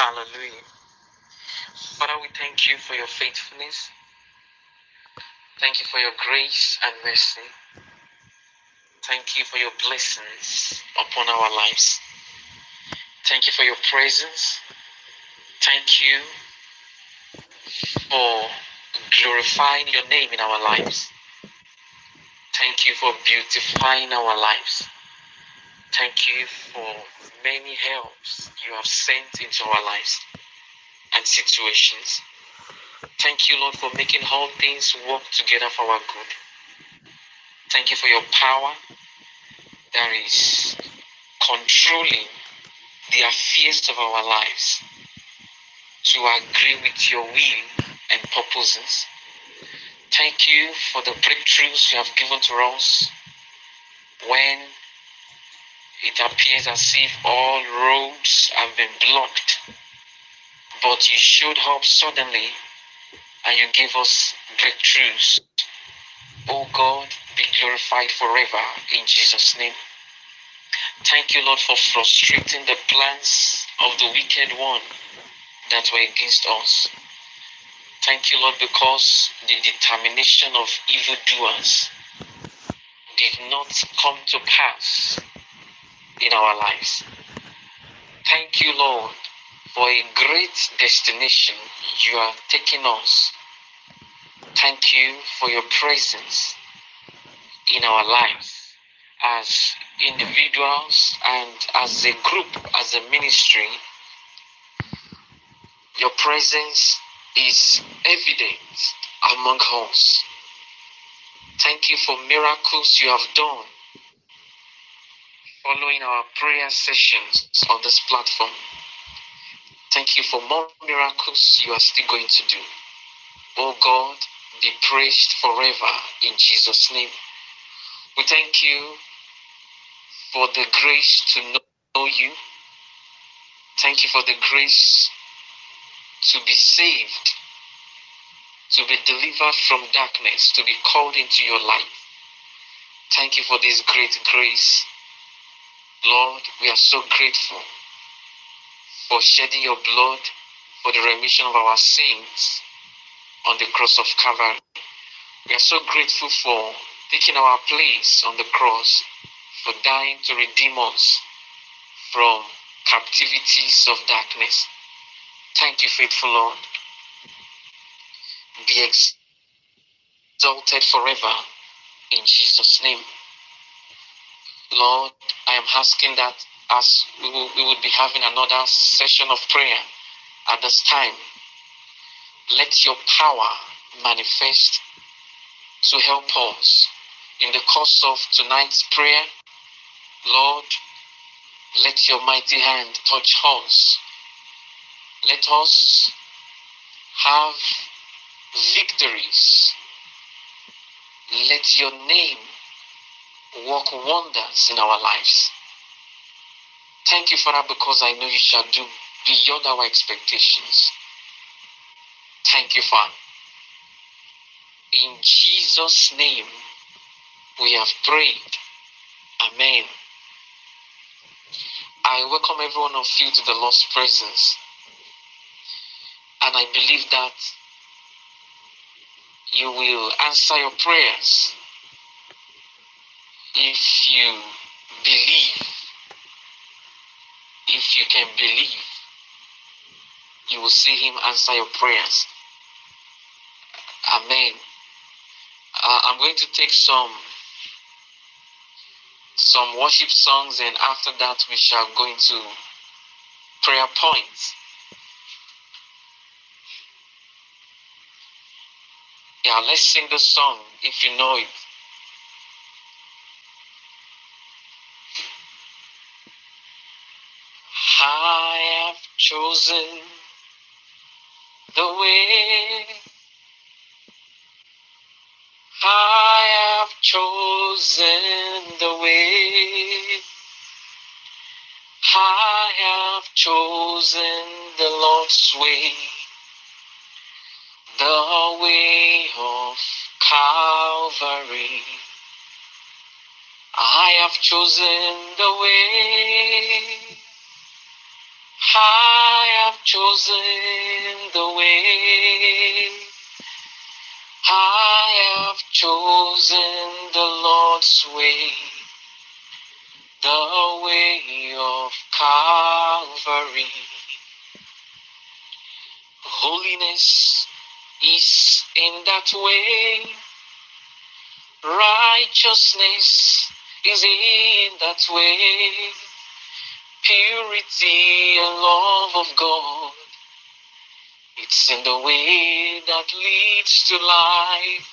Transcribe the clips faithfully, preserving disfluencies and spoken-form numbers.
Hallelujah. Father, we thank you for your faithfulness. Thank you for your grace and mercy. Thank you for your blessings upon our lives. Thank you for your presence. Thank you for glorifying your name in our lives. Thank you for beautifying our lives. Thank you for many helps you have sent into our lives and situations. Thank you, Lord, for making all things work together for our good. Thank you for your power that is controlling the affairs of our lives to agree with your will and purposes. Thank you for the breakthroughs you have given to us when it appears as if all roads have been blocked, but you showed up suddenly and you gave us breakthroughs. Oh God, be glorified forever in Jesus' name. Thank you, Lord, for frustrating the plans of the wicked one that were against us. Thank you, Lord, because the determination of evildoers did not come to pass in our lives. Thank you, Lord, for a great destination you are taking us. Thank you for your presence in our lives as individuals and as a group, as a ministry. Your presence is evident among us. Thank you for miracles you have done following our prayer sessions on this platform. Thank you for more miracles you are still going to do. Oh God, be praised forever in Jesus' name. We thank you for the grace to know you. Thank you for the grace to be saved, to be delivered from darkness, to be called into your light. Thank you for this great grace. Lord, we are so grateful for shedding your blood for the remission of our sins on the cross of Calvary. We are so grateful for taking our place on the cross, for dying to redeem us from captivities of darkness. Thank you, faithful Lord. Be exalted forever in Jesus' name. Lord, I am asking that as we will, we will be having another session of prayer at this time, let your power manifest to help us in the course of tonight's prayer. Lord, let your mighty hand touch us. Let us have victories. Let your name work wonders in our lives. Thank you, Father, because I know you shall do beyond our expectations. Thank you, Father. In Jesus' name, we have prayed. Amen. I welcome every one of you to the Lord's presence. And I believe that you will answer your prayers if you believe. If you can believe, you will see him answer your prayers. Amen. Uh, I'm going to take some some worship songs, and after that we shall go into prayer points. Yeah, let's sing the song if you know it. I have chosen the way. I have chosen the way. I have chosen the Lord's way, the way of Calvary. I have chosen the way. I have chosen the way. I have chosen the Lord's way, the way of Calvary. Holiness is in that way. Righteousness is in that way. Purity and love of God, it's in the way that leads to life.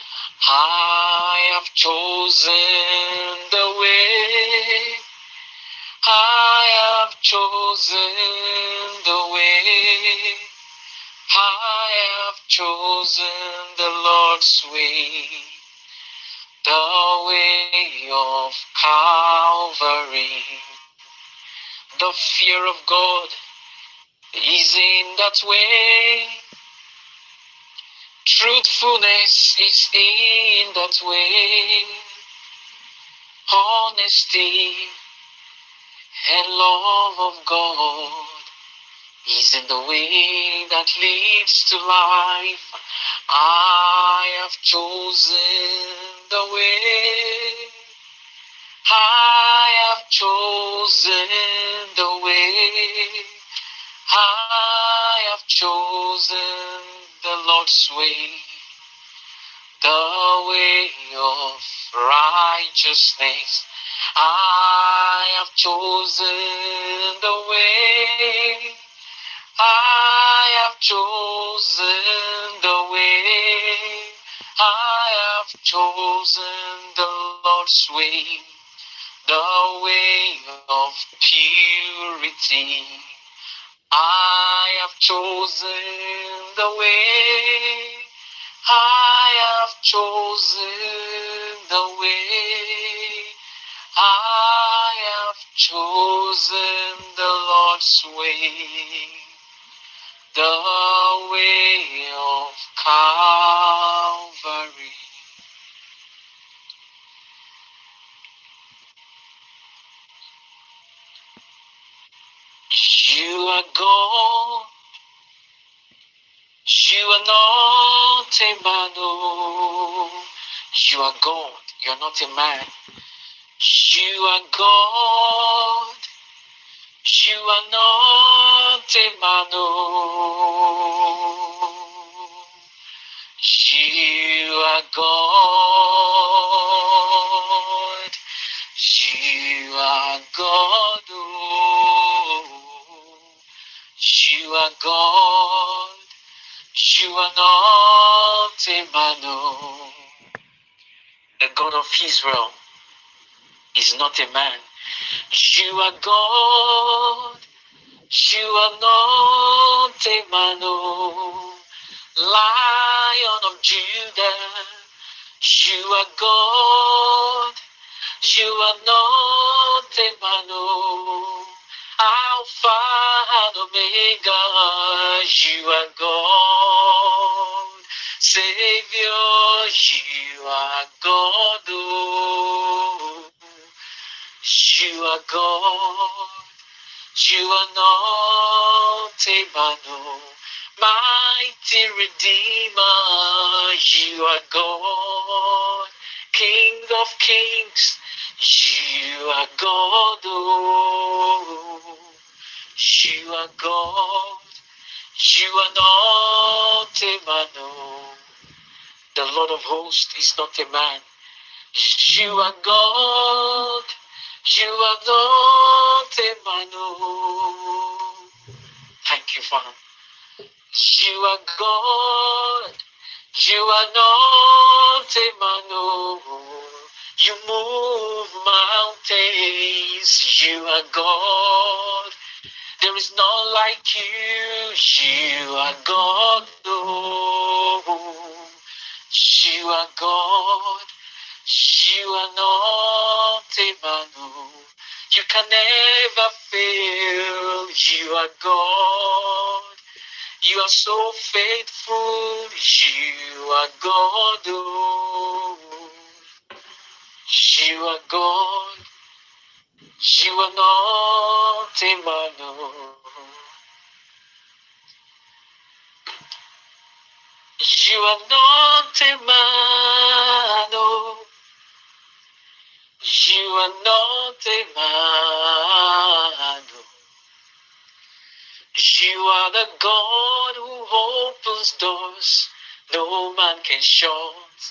I have chosen the way. I have chosen the way. I have chosen the Lord's way, the way of Calvary. The fear of God is in that way. Truthfulness is in that way. Honesty and love of God is in the way that leads to life. I have chosen the way. I have chosen the way. I have chosen the Lord's way, the way of righteousness. I have chosen the way. I have chosen the way. I have chosen the Lord's way, the way of purity. I have chosen the way. I have chosen the way. I have chosen the Lord's way, the way of Calvary. You are God. You are not a man. Oh. You are God. You are not a man. You are God. You are not a man. Oh. You are God. You are God. Oh. You are God. You are not a man. Oh. The God of Israel is not a man. You are God. You are not a man. Oh. Lion of Judah, you are God. You are not a man. Oh. Alpha and Omega, you are God. Savior, you are God. Oh. You are God. You are not a man. Oh. Mighty Redeemer, you are God. King of Kings, you are God. Oh. You are God. You are not a man. Oh. The Lord of hosts is not a man. You are God. You are not a man. Oh. Thank you, Father. You are God. You are not a man. Oh. You move mountains. You are God. There is none like you. You are God. Oh. You are God. You are not a man. Oh. You can never fail. You are God. You are so faithful. You are God. Oh. You are God. You are not a man. Oh. You are not a man, oh. You are not a man, oh. You are the God who opens doors no man can shut.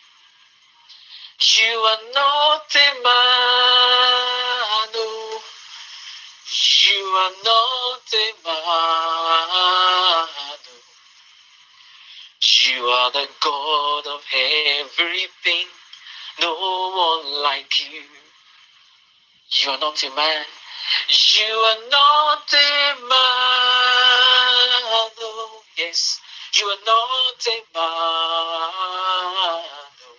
You are not a man, oh. You are not a man, oh. You are the God of everything, no one like you. You are not a man. You are not a man, oh. Yes, you are not a man, oh.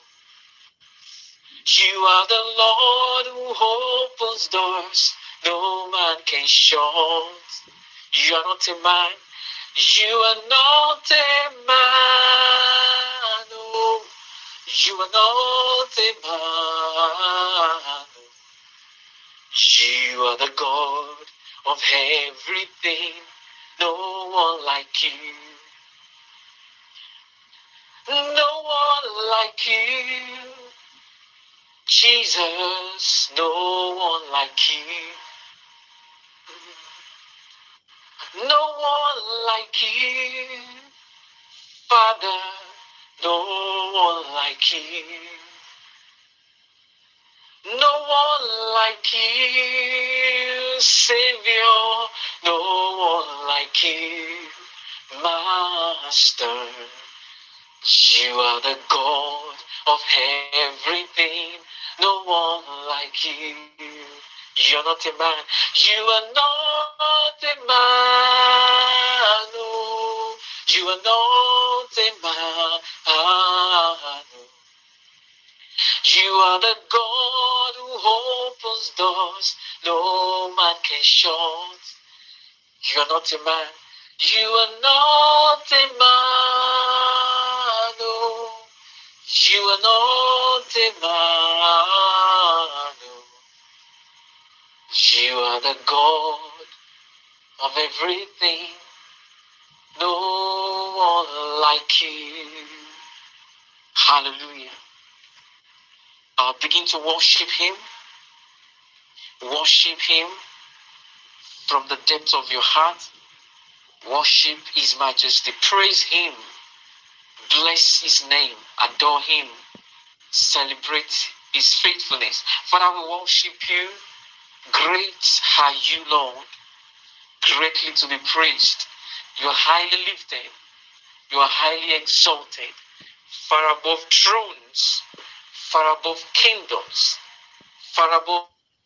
You are the Lord who opens doors no man can shut. You are not a man. You are not a man. Oh, you are not a man. You are the God of everything. No one like you. No one like you. Jesus, no one like you. No one like you. Father, no one like you. No one like you. Savior, no one like you. Master, you are the God of everything. No one like you. You're not a man. You are not a man. Oh, you are not a man. Oh. You are the God who opens doors no man can shut. You are not a man. You are not a man. Oh. You are not a man. Oh. You are the God of everything. No one like you. Hallelujah. Uh, begin to worship Him. Worship Him from the depths of your heart. Worship His majesty. Praise Him. Bless His name. Adore Him. Celebrate His faithfulness. Father, we worship You. Great are You, Lord. Greatly to be praised. You are highly lifted. You are highly exalted. Far above thrones. Far above kingdoms. Far above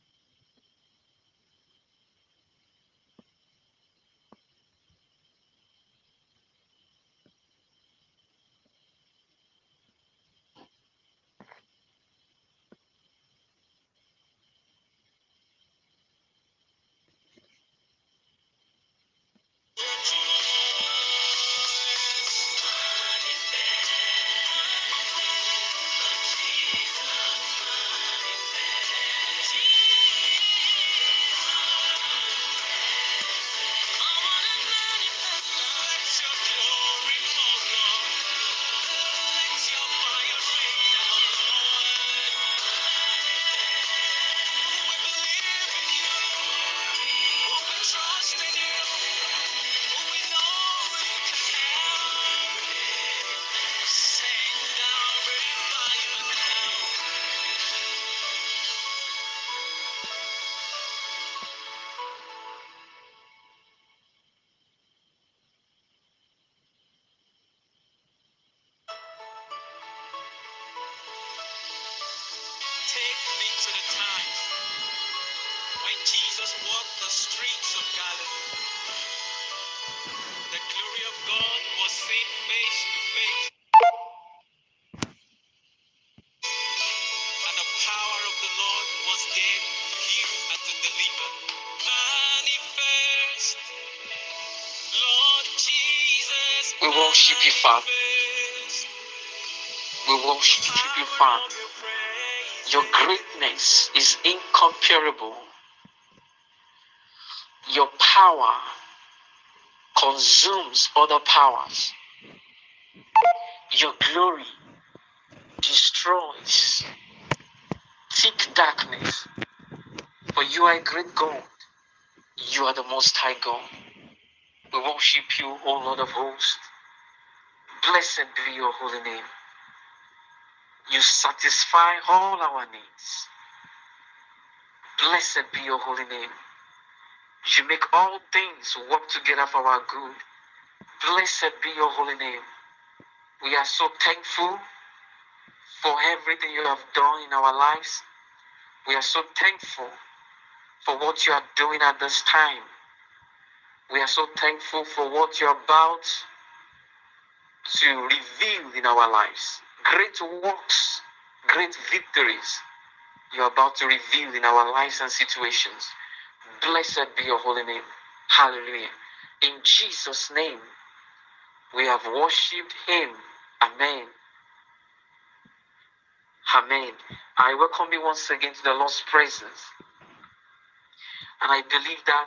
take me to the time when Jesus walked the streets of Galilee. The glory of God was seen face to face, and the power of the Lord was there to heal and to deliver. Manifest, Lord Jesus. We worship You, Father. We worship You, Father. Your greatness is incomparable. Your power consumes other powers. Your glory destroys thick darkness. For you are a great God. You are the Most High God. We worship you, O Lord of hosts. Blessed be your holy name. You satisfy all our needs. Blessed be your holy name. You make all things work together for our good. Blessed be your holy name. We are so thankful for everything you have done in our lives. We are so thankful for what you are doing at this time. We are so thankful for what you are about to reveal in our lives. Great works, great victories you are about to reveal in our lives and situations. Blessed be your holy name. Hallelujah. In Jesus' name, we have worshipped him. Amen. Amen. I welcome you once again to the Lord's presence. And I believe that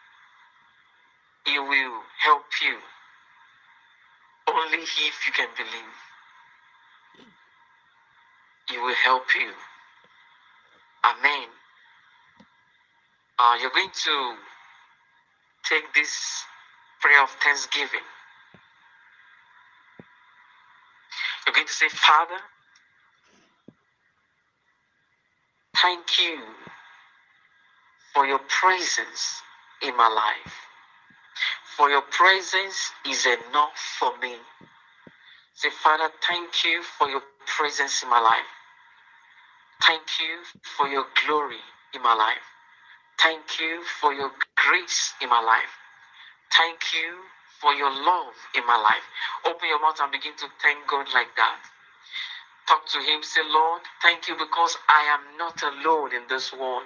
he will help you. Only if you can believe, he will help you. Amen. Uh, you're going to take this prayer of thanksgiving. You're going to say, Father, thank you for your presence in my life. For your presence is enough for me. Say, Father, thank you for your presence in my life. Thank you for your glory in my life. Thank you for your grace in my life. Thank you for your love in my life. Open your mouth and begin to thank God like that. Talk to him. Say, Lord, thank you because I am not alone in this world.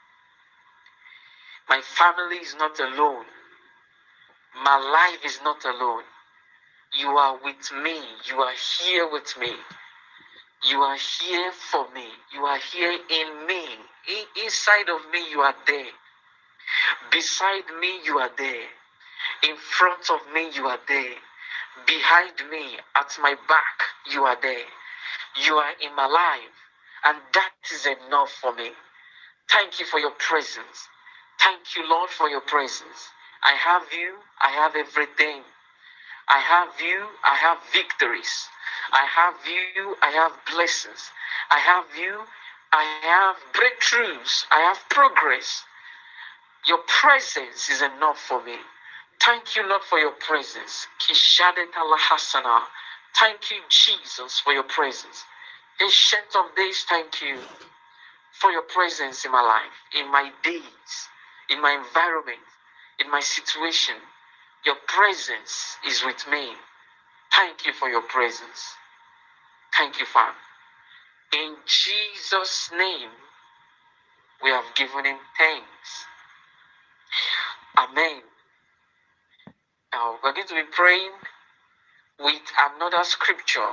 My family is not alone. My life is not alone. You are with me. You are here with me. You are here for me. You are here in me. In, inside of me, you are there. Beside me, you are there. In front of me, you are there. Behind me, at my back, you are there. You are in my life. And that is enough for me. Thank you for your presence. Thank you, Lord, for your presence. I have you. I have everything. I have you. I have victories. I have you. I have blessings. I have you. I have breakthroughs. I have progress. Your presence is enough for me. Thank you, Lord, for your presence. Kishadeta lahasana. Thank you, Jesus, for your presence. Ancient of days, thank you for your presence in my life, in my days, in my environment, in my situation. Your presence is with me. Thank you for your presence. Thank you, Father. In Jesus' name, we have given him thanks. Amen. Now, we're going to be praying with another scripture.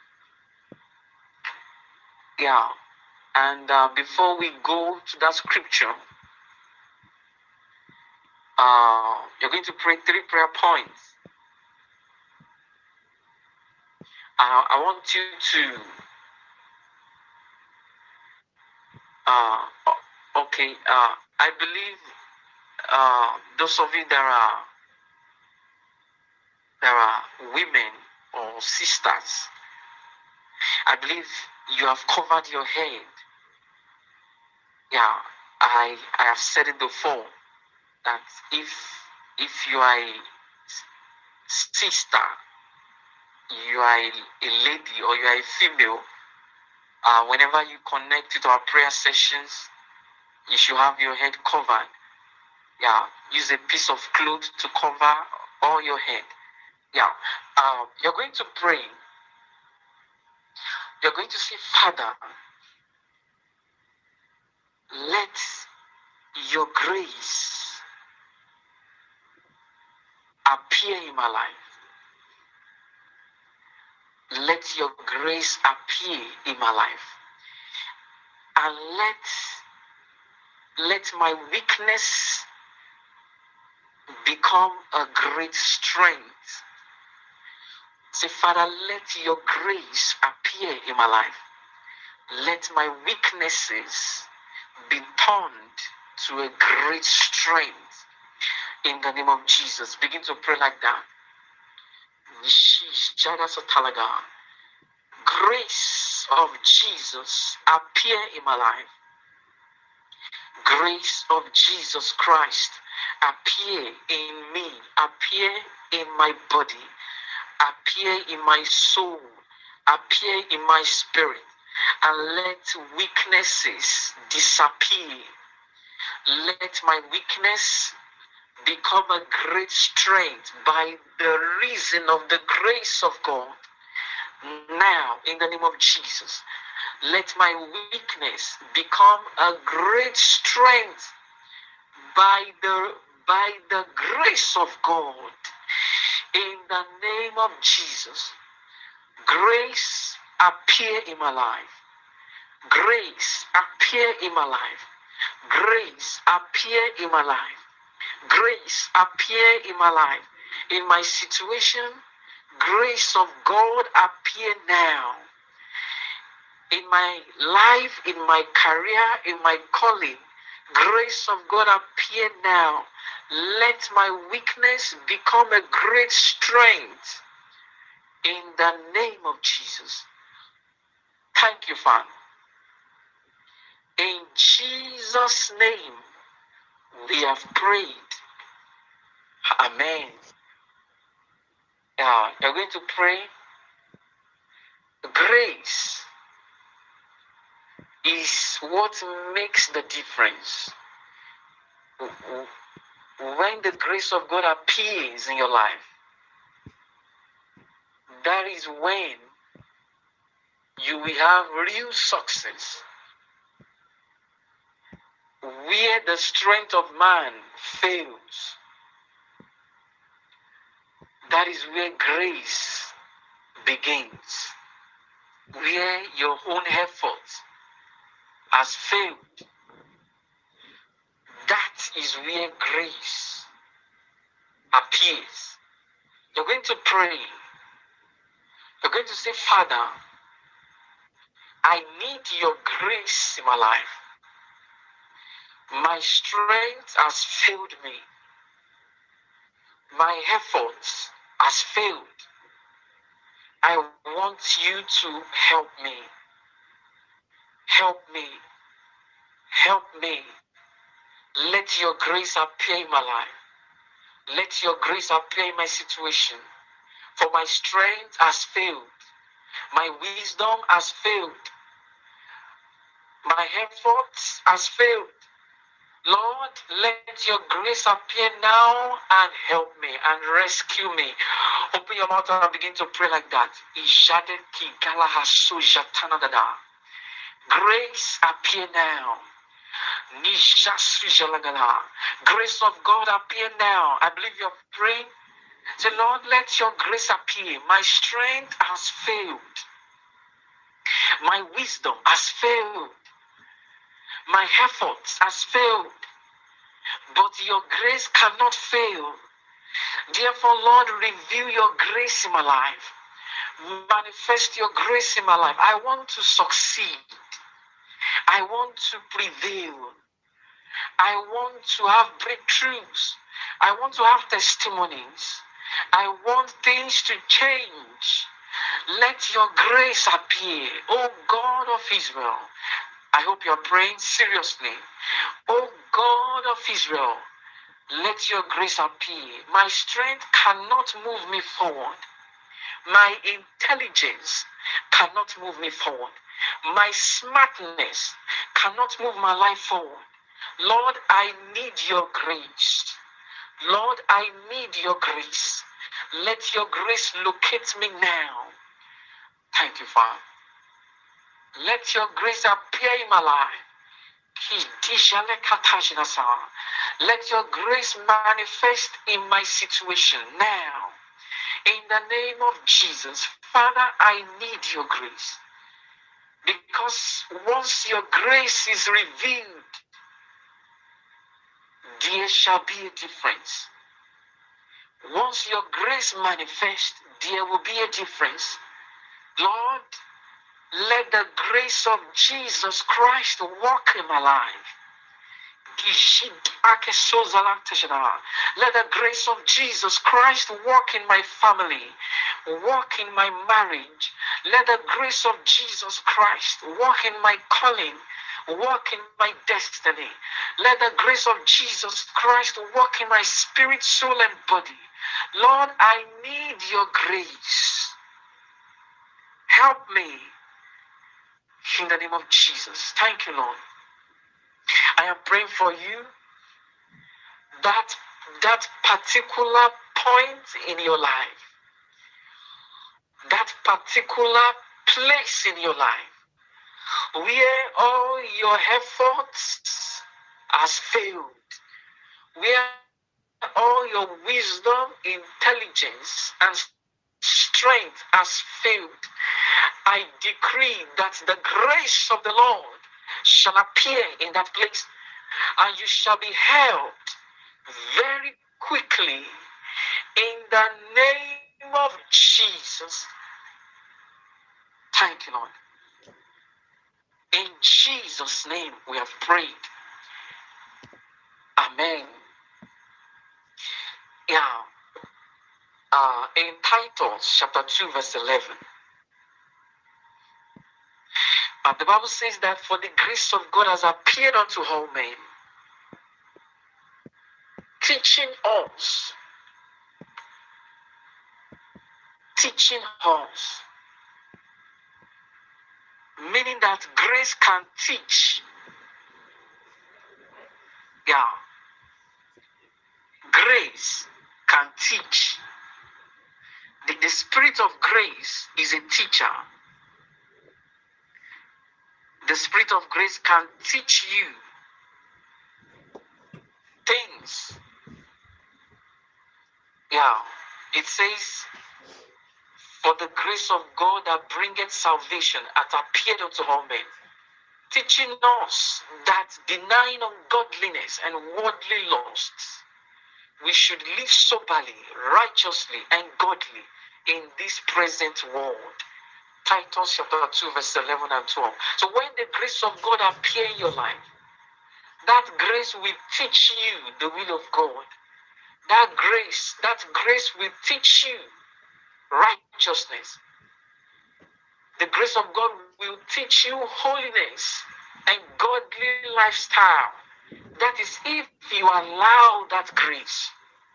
Yeah. And uh, before we go to that scripture, uh, you're going to pray three prayer points. Uh, I want you to, uh, okay, uh, I believe uh, those of you that are, there are women or sisters, I believe you have covered your head. Yeah, I I have said it before that if if you are a sister, you are a, a lady or you are a female, uh, whenever you connect to our prayer sessions, you should have your head covered. Yeah, use a piece of cloth to cover all your head. Yeah, um, you're going to pray. You're going to say, Father, let your grace appear in my life. Let your grace appear in my life. And let, let my weakness become a great strength. Say, Father, let your grace appear in my life. Let my weaknesses be turned to a great strength in the name of Jesus. Begin to pray like that. Grace of Jesus appear in my life. Grace of Jesus Christ appear in me, appear in my body, appear in my soul, appear in my spirit, and let weaknesses disappear. Let my weakness become a great strength by the reason of the grace of God. Now, in the name of Jesus, let my weakness become a great strength by the by the grace of God. In the name of Jesus, grace appear in my life. Grace appear in my life. Grace appear in my life. Grace appear in my life. In my situation, grace of God appear now. In my life, in my career, in my calling, grace of God appear now. Let my weakness become a great strength in the name of Jesus. Thank you, Father. In Jesus' name, we have prayed. Amen. Now, you're going to pray. Grace is what makes the difference. When the grace of God appears in your life, that is when you will have real success. Where the strength of man fails, that is where grace begins. Where your own effort has failed, that is where grace appears. You're going to pray. You're going to say, Father, I need your grace in my life. My strength has failed me. My efforts has failed. I want you to help me. Help me. Help me. Let your grace appear in my life. Let your grace appear in my situation. For my strength has failed. My wisdom has failed. My efforts has failed. Lord, let your grace appear now and help me and rescue me. Open your mouth and begin to pray like that. Grace appear now. Grace of God appear now. I believe you're praying. Say, Lord, let your grace appear. My strength has failed. My wisdom has failed. My efforts has failed. But your grace cannot fail. Therefore, Lord, reveal your grace in my life. Manifest your grace in my life. I want to succeed. I want to prevail. I want to have breakthroughs. I want to have testimonies. I want things to change. Let your grace appear, O God of Israel. I hope you're praying seriously. O God of Israel, let your grace appear. My strength cannot move me forward. My intelligence cannot move me forward. My smartness cannot move my life forward. Lord, I need your grace. Lord, I need your grace. Let your grace locate me now. Thank you, Father. Let your grace appear in my life. Let your grace manifest in my situation now. In the name of Jesus, Father, I need your grace. Because once your grace is revealed, there shall be a difference. Once your grace manifests, there will be a difference. Lord, let the grace of Jesus Christ walk in my life. Let the grace of Jesus Christ walk in my family, walk in my marriage. Let the grace of Jesus Christ walk in my calling, walk in my destiny. Let the grace of Jesus Christ walk in my spirit, soul, and body. Lord, I need your grace. Help me in the name of Jesus. Thank you, Lord. I am praying for you that that particular point in your life, that particular place in your life where all your efforts has failed, where all your wisdom, intelligence, and strength has failed, I decree that the grace of the Lord shall appear in that place, and you shall be helped very quickly in the name of Jesus. Thank you, Lord. In Jesus' name we have prayed. Amen. Yeah. Uh, in Titus chapter two, verse eleven. Uh, the Bible says that for the grace of God has appeared unto all men, teaching us, teaching us, meaning that grace can teach. Yeah, grace can teach. The, the spirit of grace is a teacher. The spirit of grace can teach you things. Yeah, it says, for the grace of God that bringeth salvation hath appeared unto all men, teaching us that denying ungodliness and worldly lusts, we should live soberly, righteously, and godly in this present world. Titus chapter two, verse eleven and twelve. So when the grace of God appear in your life, that grace will teach you the will of God. That grace, that grace will teach you righteousness. The grace of God will teach you holiness and godly lifestyle. That is if you allow that grace.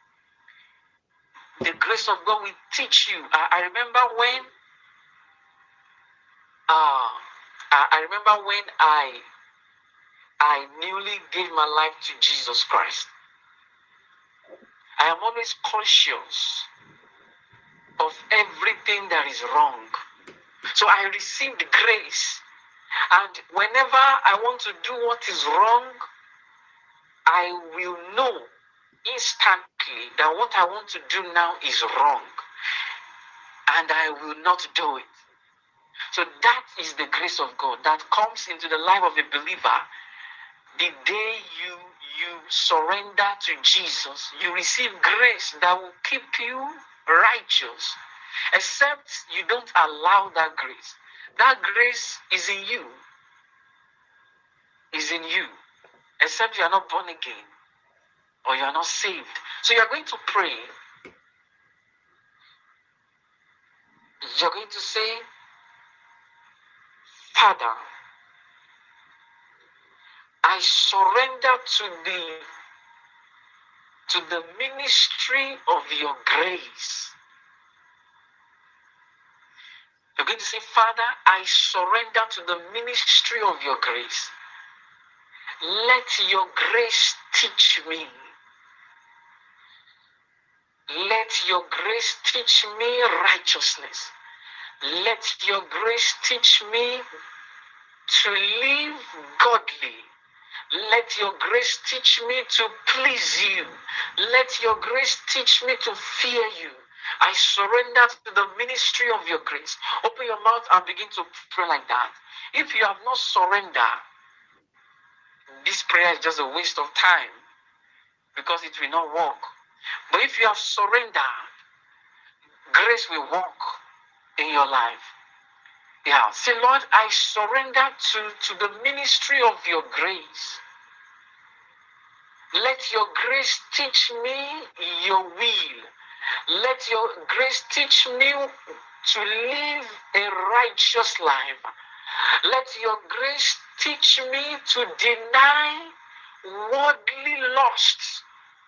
The grace of God will teach you. I, I remember when uh, I, I remember when I I newly gave my life to Jesus Christ. I am always conscious of everything that is wrong. So I received grace. And whenever I want to do what is wrong, I will know instantly that what I want to do now is wrong. And I will not do it. So that is the grace of God that comes into the life of a believer. The day you you surrender to Jesus, you receive grace that will keep you righteous. Except you don't allow that grace. That grace is in you. Is in you. Except you are not born again or you are not saved. So you are going to pray. You're going to say, Father, I surrender to the to the ministry of your grace. You're going to say, Father, I surrender to the ministry of your grace. Let your grace teach me. Let your grace teach me righteousness. Let your grace teach me to live godly. Let your grace teach me to please you. Let your grace teach me to fear you. I surrender to the ministry of your grace. Open your mouth and begin to pray like that. If you have not surrendered, this prayer is just a waste of time because it will not work. But if you have surrendered, grace will walk in your life. Yeah. Say, Lord, I surrender to, to the ministry of your grace. Let your grace teach me your will. Let your grace teach me to live a righteous life. Let your grace teach me to deny worldly lusts.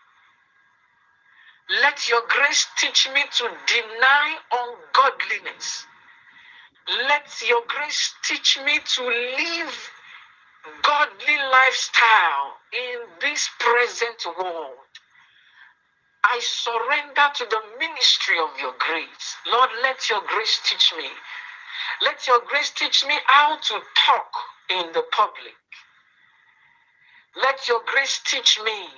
Let your grace teach me to deny ungodliness. Let your grace teach me to live godly lifestyle in this present world. I surrender to the ministry of your grace. Lord, let your grace teach me. Let your grace teach me how to talk in the public. Let your grace teach me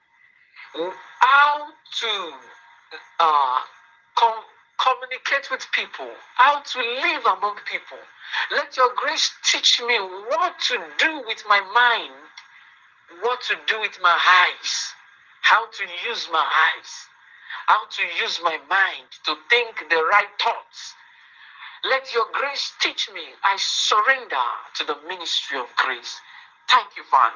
how to uh, com- communicate with people, how to live among people. Let your grace teach me what to do with my mind, what to do with my eyes, how to use my eyes, how to use my mind to think the right thoughts. Let your grace teach me. I surrender to the ministry of grace. Thank you, Father.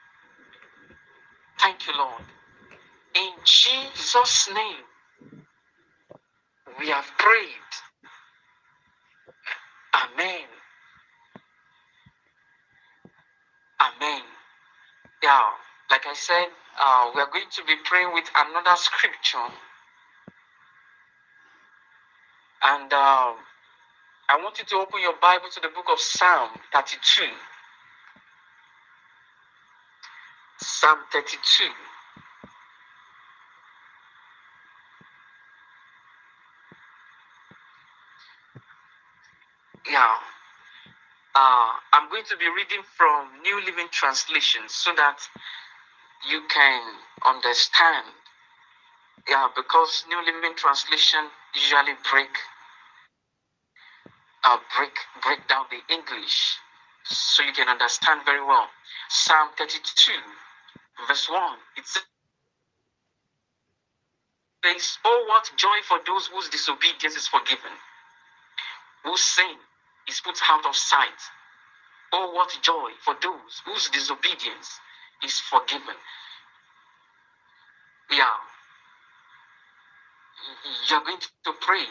Thank you, Lord. In Jesus' name, we have prayed. Amen. Amen. Yeah, like I said, uh, we are going to be praying with another scripture. And um, I want you to open your Bible to the book of Psalm thirty-two. Psalm thirty-two. Yeah. Uh, I'm going to be reading from New Living Translation so that you can understand. Yeah, because New Living Translation usually break uh, break break down the English so you can understand very well. Psalm thirty-two, verse one. It says, "Oh, what joy for those whose disobedience is forgiven, whose sin is put out of sight. Oh, what joy for those whose disobedience is forgiven." Yeah, you're going to pray.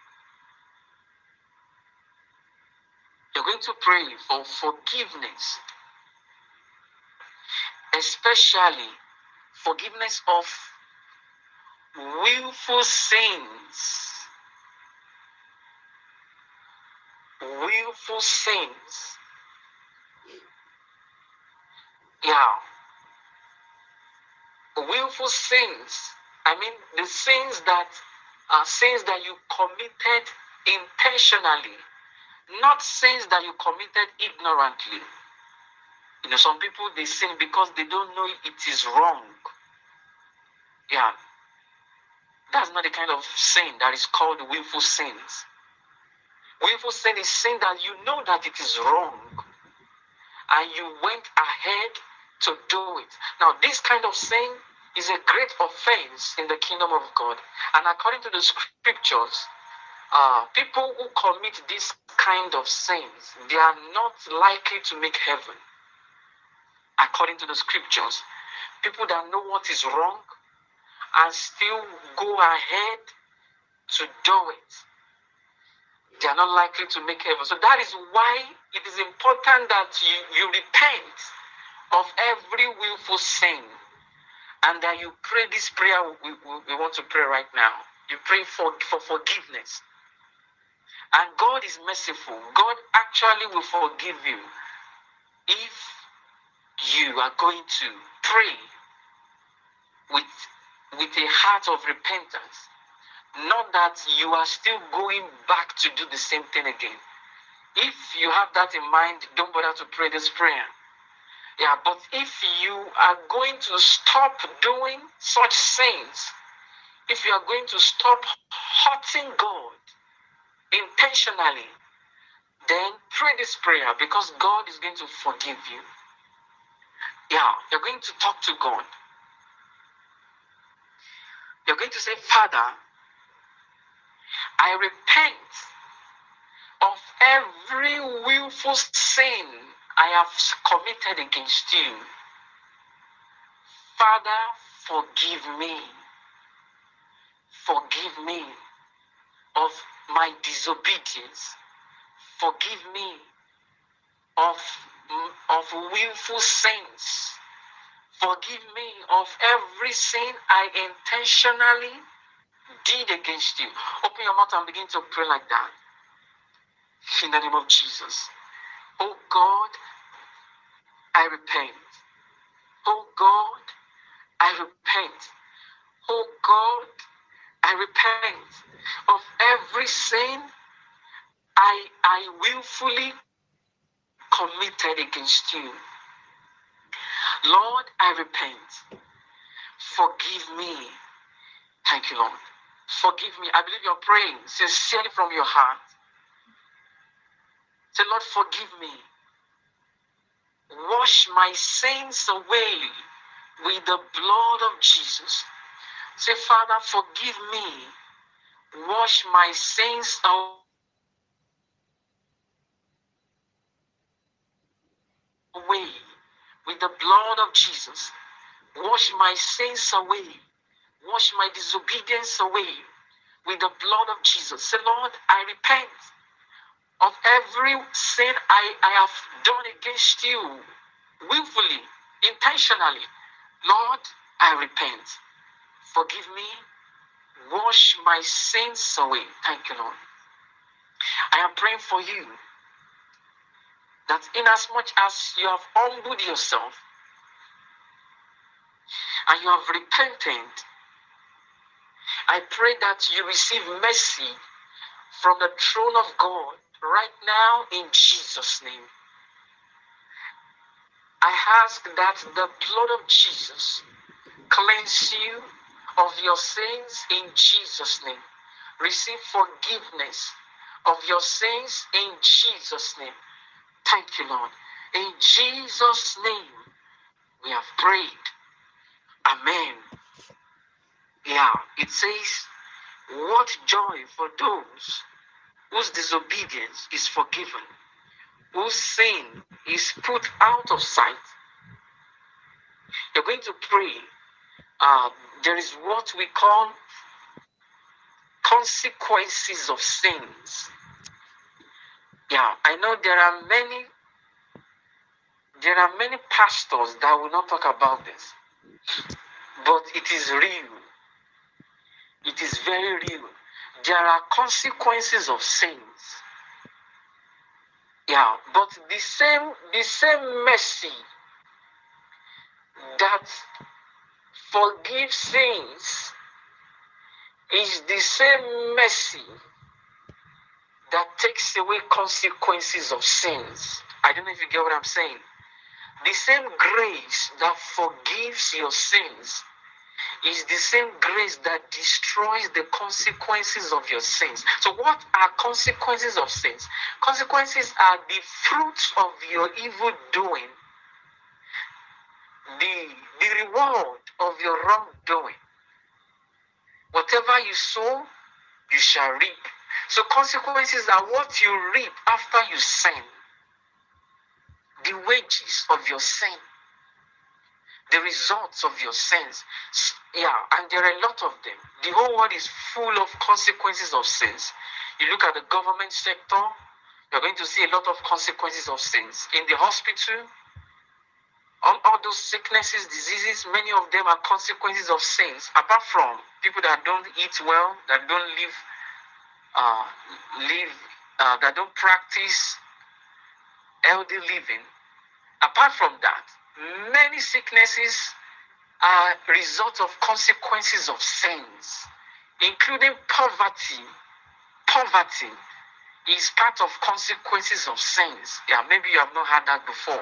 You're going to pray for forgiveness, especially forgiveness of willful sins. Willful sins. Yeah. Willful sins. I mean, the sins that are sins that you committed intentionally, not sins that you committed ignorantly. You know, some people, they sin because they don't know it is wrong. Yeah. That's not the kind of sin that is called willful sins. Willful sin is sin that you know that it is wrong and you went ahead to do it. Now, this kind of sin is a great offense in the kingdom of God. And according to the scriptures, uh, people who commit this kind of sins, they are not likely to make heaven. According to the scriptures, people that know what is wrong and still go ahead to do it, they are not likely to make heaven. So that is why it is important that you, you repent of every willful sin and that you pray this prayer we, we, we want to pray right now. You pray for, for forgiveness. And God is merciful. God actually will forgive you if you are going to pray with, with a heart of repentance. Not that you are still going back to do the same thing again. If you have that in mind, don't bother to pray this prayer. Yeah, but if you are going to stop doing such sins, if you are going to stop hurting God intentionally, then pray this prayer because God is going to forgive you. Yeah, you're going to talk to God. You're going to say, Father, I repent of every willful sin I have committed against you. Father, forgive me. Forgive me of my disobedience. Forgive me of, of willful sins. Forgive me of every sin I intentionally did against you. Open your mouth and begin to pray like that. In the name of Jesus. Oh God, I repent. Oh God, I repent. Oh God, I repent of every sin I, I willfully committed against you. Lord, I repent. Forgive me. Thank you, Lord. Forgive me. I believe you're praying sincerely from your heart. Say, Lord, forgive me. Wash my sins away with the blood of Jesus. Say, Father, forgive me. Wash my sins away with the blood of Jesus. Wash my sins away. Wash my disobedience away with the blood of Jesus. Say, Lord, I repent of every sin I, I have done against you, willfully, intentionally. Lord, I repent. Forgive me. Wash my sins away. Thank you, Lord. I am praying for you that inasmuch as you have humbled yourself and you have repented, I pray that you receive mercy from the throne of God right now in Jesus' name. I ask that the blood of Jesus cleanse you of your sins in Jesus' name. Receive forgiveness of your sins in Jesus' name. Thank you, Lord. In Jesus' name, we have prayed. Amen. Yeah, it says, what joy for those whose disobedience is forgiven, whose sin is put out of sight. You're going to pray. Uh, there is what we call consequences of sins. Yeah, I know there are many, there are many pastors that will not talk about this, but it is real. It is very real. There are consequences of sins. Yeah, but the same, the same mercy that forgives sins is the same mercy that takes away consequences of sins. I don't know if you get what I'm saying. The same grace that forgives your sins is the same grace that destroys the consequences of your sins. So what are consequences of sins? Consequences are the fruits of your evil doing, the, the reward of your wrongdoing. Whatever you sow, you shall reap. So consequences are what you reap after you sin. The wages of your sin. The results of your sins. Yeah, and there are a lot of them. The whole world is full of consequences of sins. You look at the government sector, you're going to see a lot of consequences of sins. In the hospital, all, all those sicknesses, diseases, many of them are consequences of sins. Apart from people that don't eat well, that don't live, uh, live, uh, that don't practice healthy living. Apart from that, many sicknesses are results of consequences of sins, including poverty. Poverty is part of consequences of sins. Yeah, maybe you have not heard that before.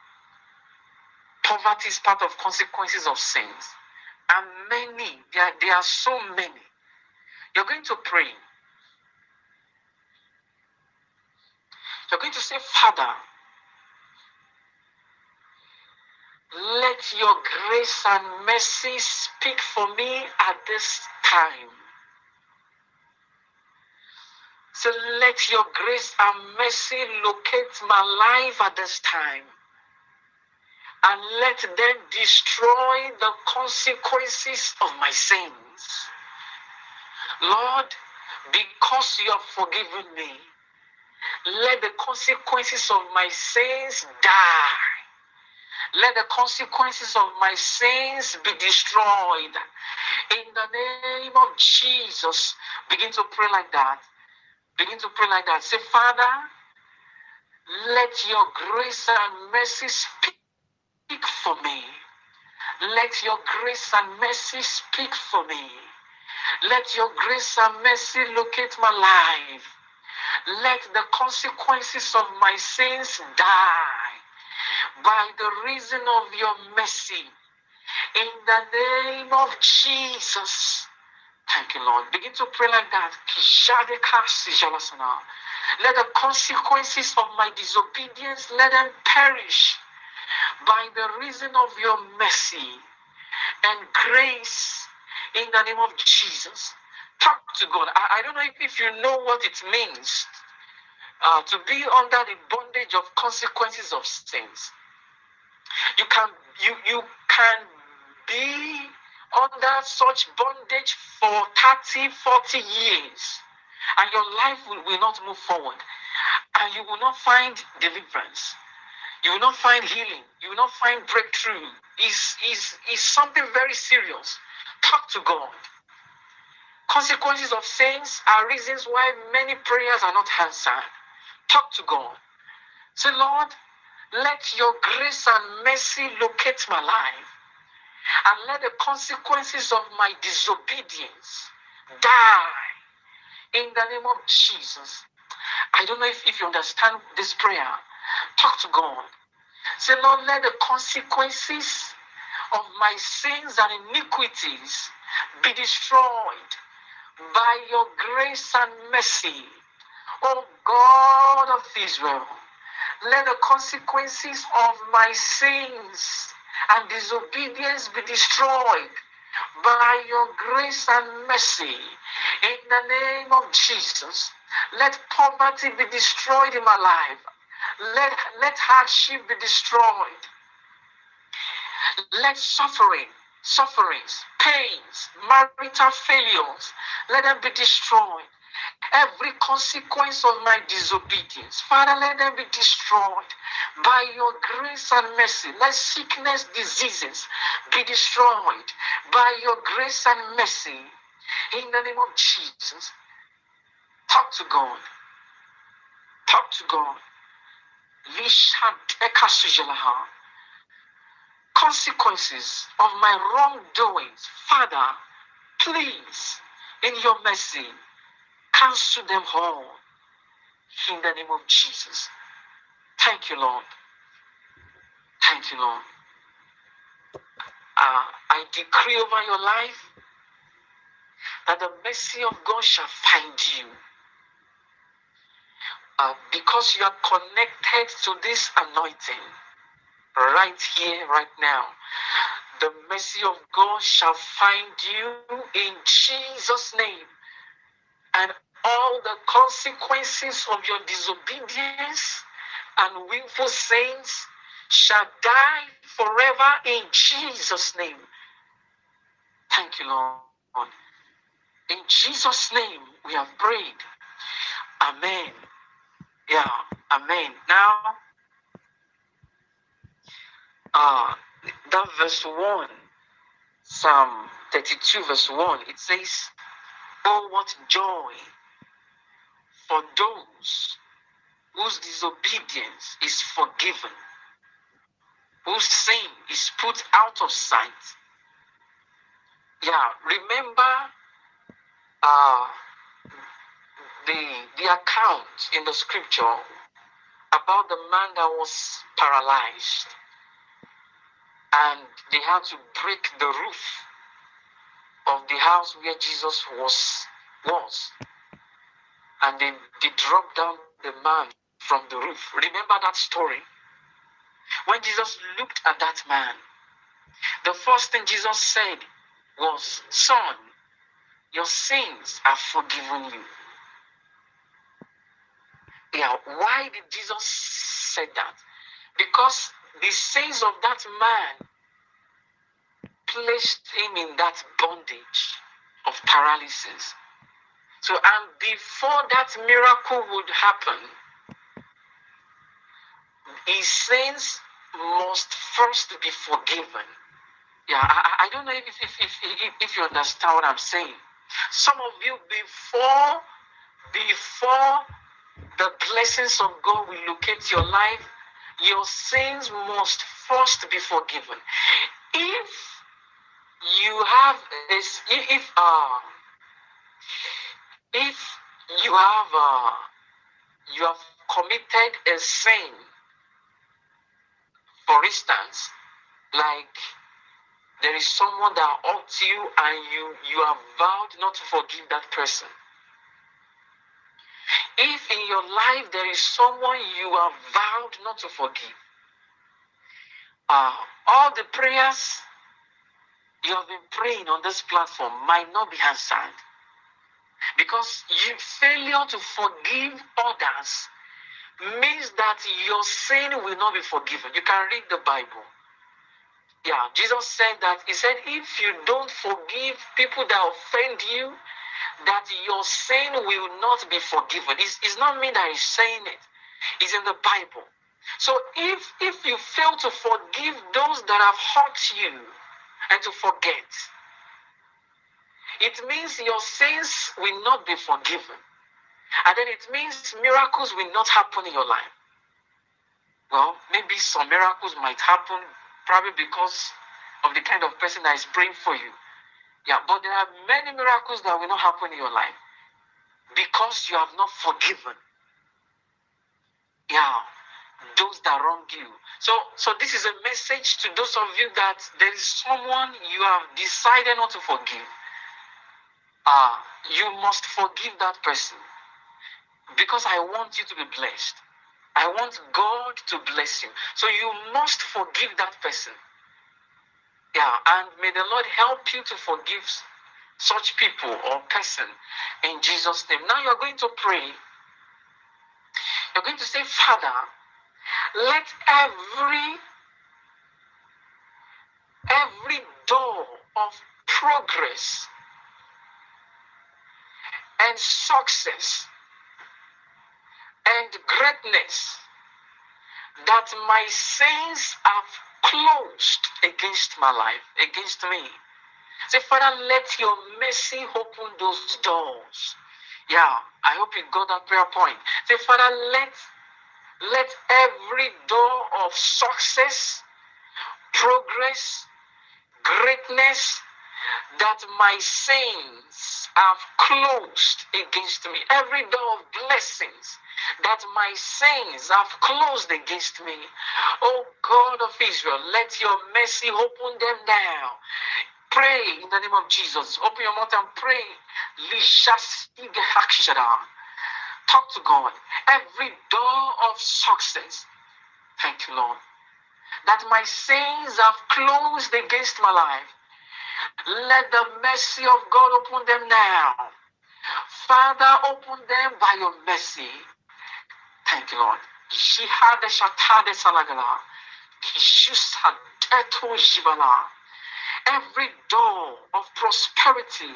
Poverty is part of consequences of sins. And many, there, there are so many. You're going to pray. You're going to say, Father, Let your grace and mercy speak for me at this time. So let your grace and mercy locate my life at this time. And let them destroy the consequences of my sins. Lord, because you have forgiven me, let the consequences of my sins die. Let the consequences of my sins be destroyed. In the name of Jesus, begin to pray like that. Begin to pray like that. Say, Father, let your grace and mercy speak for me. Let your grace and mercy speak for me. Let your grace and mercy locate my life. Let the consequences of my sins die by the reason of your mercy. In the name of Jesus. Thank you, Lord. Begin to pray like that. Let the consequences of my disobedience, let them perish by the reason of your mercy and grace in the name of Jesus. Talk to God. I, I don't know if, if you know what it means uh, to be under the bondage of consequences of sins. You can you you can be under such bondage for thirty, forty years, and your life will, will not move forward, and you will not find deliverance. You will not find healing. You will not find breakthrough. Is is is something very serious. Talk to God. Consequences of sins are reasons why many prayers are not answered. Talk to God. Say, Lord, let your grace and mercy locate my life, and let the consequences of my disobedience die in the name of Jesus. I don't know if, if you understand this prayer. Talk to God. Say, Lord, let the consequences of my sins and iniquities be destroyed by your grace and mercy. O God of Israel, let the consequences of my sins and disobedience be destroyed by your grace and mercy. In the name of Jesus, let poverty be destroyed in my life. Let, let hardship be destroyed. Let suffering, sufferings, pains, marital failures, let them be destroyed. Every consequence of my disobedience, Father, let them be destroyed by your grace and mercy. Let sickness, diseases be destroyed by your grace and mercy. In the name of Jesus, talk to God. Talk to God. Consequences of my wrongdoings, Father, please, in your mercy, cancel them all. In the name of Jesus. Thank you, Lord. Thank you, Lord. Uh, I decree over your life that the mercy of God shall find you. Uh, because you are connected to this anointing right here, right now. The mercy of God shall find you in Jesus' name. And all the consequences of your disobedience and willful sins shall die forever in Jesus' name. Thank you, Lord. In Jesus' name we have prayed. Amen. Yeah, amen. Now, uh, that verse one, Psalm thirty-two, verse one, it says, oh, what joy for those whose disobedience is forgiven, whose sin is put out of sight. Yeah, remember uh, the, the account in the scripture about the man that was paralyzed, and they had to break the roof of the house where Jesus was, was. And they, they dropped down the man from the roof. Remember that story? When Jesus looked at that man, the first thing Jesus said was, "Son, your sins are forgiven you." Yeah, why did Jesus say that? Because the sins of that man placed him in that bondage of paralysis. So, and before that miracle would happen, his sins must first be forgiven. Yeah, I, I don't know if, if, if, if, if you understand what I'm saying. Some of you, before, before the blessings of God will locate your life, your sins must first be forgiven. If you have this, if uh, if you have uh, you have committed a sin, for instance, like there is someone that hurt you and you you have vowed not to forgive that person. If in your life there is someone you have vowed not to forgive, uh, all the prayers you have been praying on this platform might not be answered, because you failure to forgive others means that your sin will not be forgiven. You can read the Bible. Yeah, Jesus said that. He said, if you don't forgive people that offend you, that your sin will not be forgiven. It's, it's not me that is saying it. It's in the Bible. So if if you fail to forgive those that have hurt you and to forget, it means your sins will not be forgiven. And then it means miracles will not happen in your life. Well, maybe some miracles might happen probably because of the kind of person that is praying for you. Yeah, but there are many miracles that will not happen in your life because you have not forgiven. Yeah, those that wrong you. So, so this is a message to those of you that there is someone you have decided not to forgive. Uh, you must forgive that person, because I want you to be blessed. I want God to bless you. So you must forgive that person. Yeah, and may the Lord help you to forgive such people or person in Jesus' name. Now you're going to pray. You're going to say, Father, let every every door of progress and success and greatness that my sins have closed against my life, against me. Say, Father, let your mercy open those doors. Yeah, I hope you got that prayer point. Say, Father, let, let every door of success, progress, greatness that my sins have closed against me, every door of blessings that my sins have closed against me, oh God of Israel, let your mercy open them now. Pray in the name of Jesus. Open your mouth and pray. Talk to God. Every door of success, thank you, Lord, that my sins have closed against my life, let the mercy of God open them now. Father, open them by your mercy. Thank you, Lord. Jihad shatade salagala. Kishusadeto jibala. Every door of prosperity,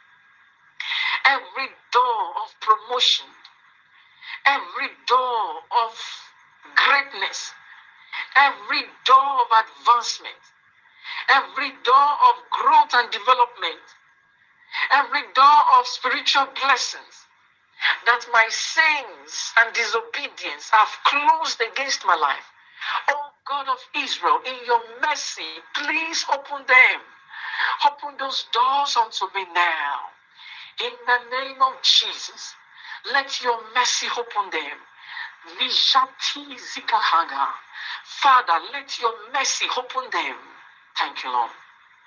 every door of promotion, every door of greatness, every door of advancement, every door of growth and development, every door of spiritual blessings that my sins and disobedience have closed against my life. Oh God of Israel, in your mercy, please open them. Open those doors unto me now. In the name of Jesus, let your mercy open them. Nijati zikahaga. Father, let your mercy open them. Thank you, Lord.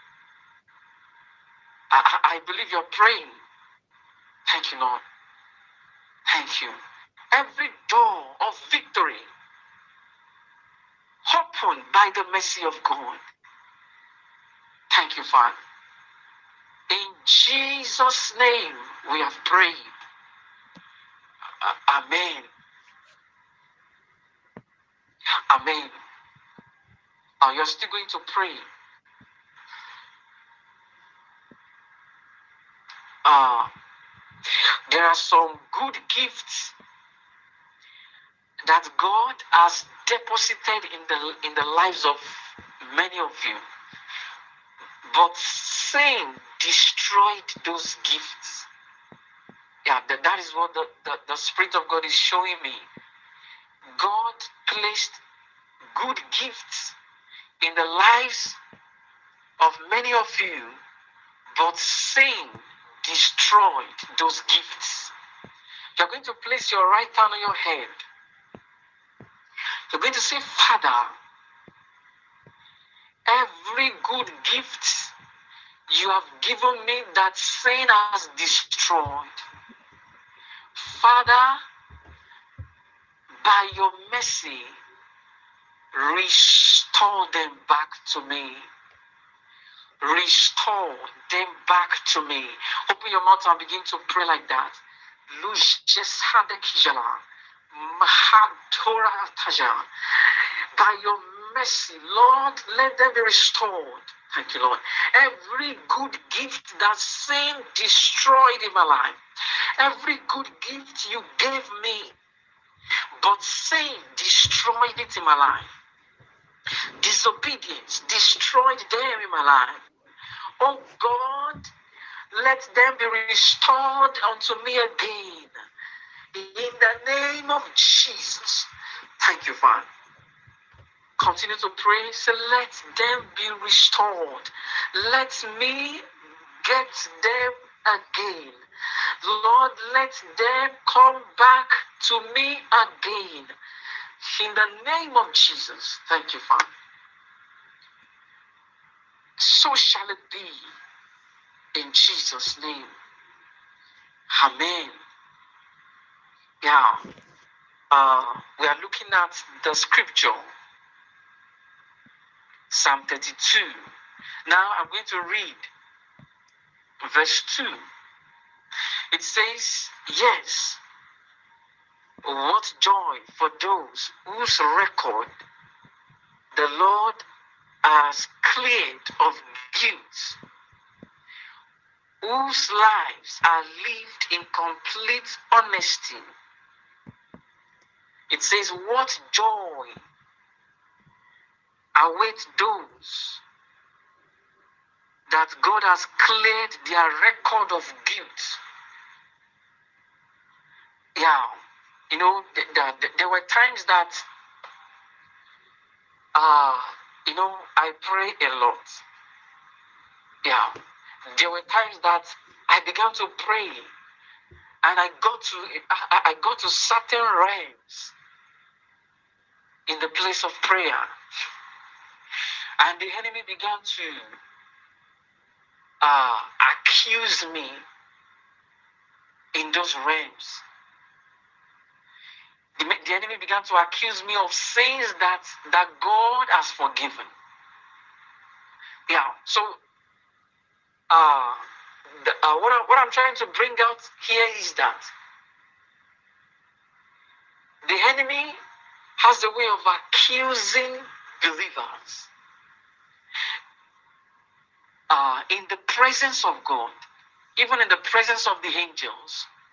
I, I, I believe you're praying. Thank you, Lord. Thank you. Every door of victory, opened by the mercy of God. Thank you, Father. In Jesus' name we have prayed. Uh, amen. Amen. Uh, you're still going to pray. Uh, there are some good gifts that God has deposited in the in the lives of many of you. But sin destroyed those gifts. Yeah, that, that is what the, the, the Spirit of God is showing me. God placed good gifts in the lives of many of you, but sin destroyed those gifts. You're going to place your right hand on your head. You're going to say, Father, every good gift you have given me that sin has destroyed, Father, by your mercy, restore them back to me. Restore them back to me. Open your mouth and begin to pray like that. By your mercy, Lord, let them be restored. Thank you, Lord. Every good gift that sin destroyed in my life, every good gift you gave me, but sin destroyed it in my life. Disobedience destroyed them in my life. Oh God, let them be restored unto me again. In the name of Jesus. Thank you, Father. Continue to pray. Say, let them be restored. Let me get them again. Lord, let them come back to me again. In the name of Jesus. Thank you, Father. So shall it be. In Jesus' name. Amen. Yeah. Uh, we are looking at the scripture. Psalm thirty-two. Now I'm going to read verse two. It says, yes, what joy for those whose record the Lord has cleared of guilt, whose lives are lived in complete honesty. It says, what joy awaits those that God has cleared their record of guilt. Yeah, you know, th- th- th- there were times that, uh, you know, I pray a lot. Yeah, there were times that I began to pray, and I got to, I, I got to certain realms in the place of prayer, and the enemy began to uh, accuse me in those realms. The, the enemy began to accuse me of sins that that God has forgiven. Yeah, so uh, the, uh, what, I, what I'm trying to bring out here is that the enemy has a way of accusing believers uh, in the presence of God, even in the presence of the angels,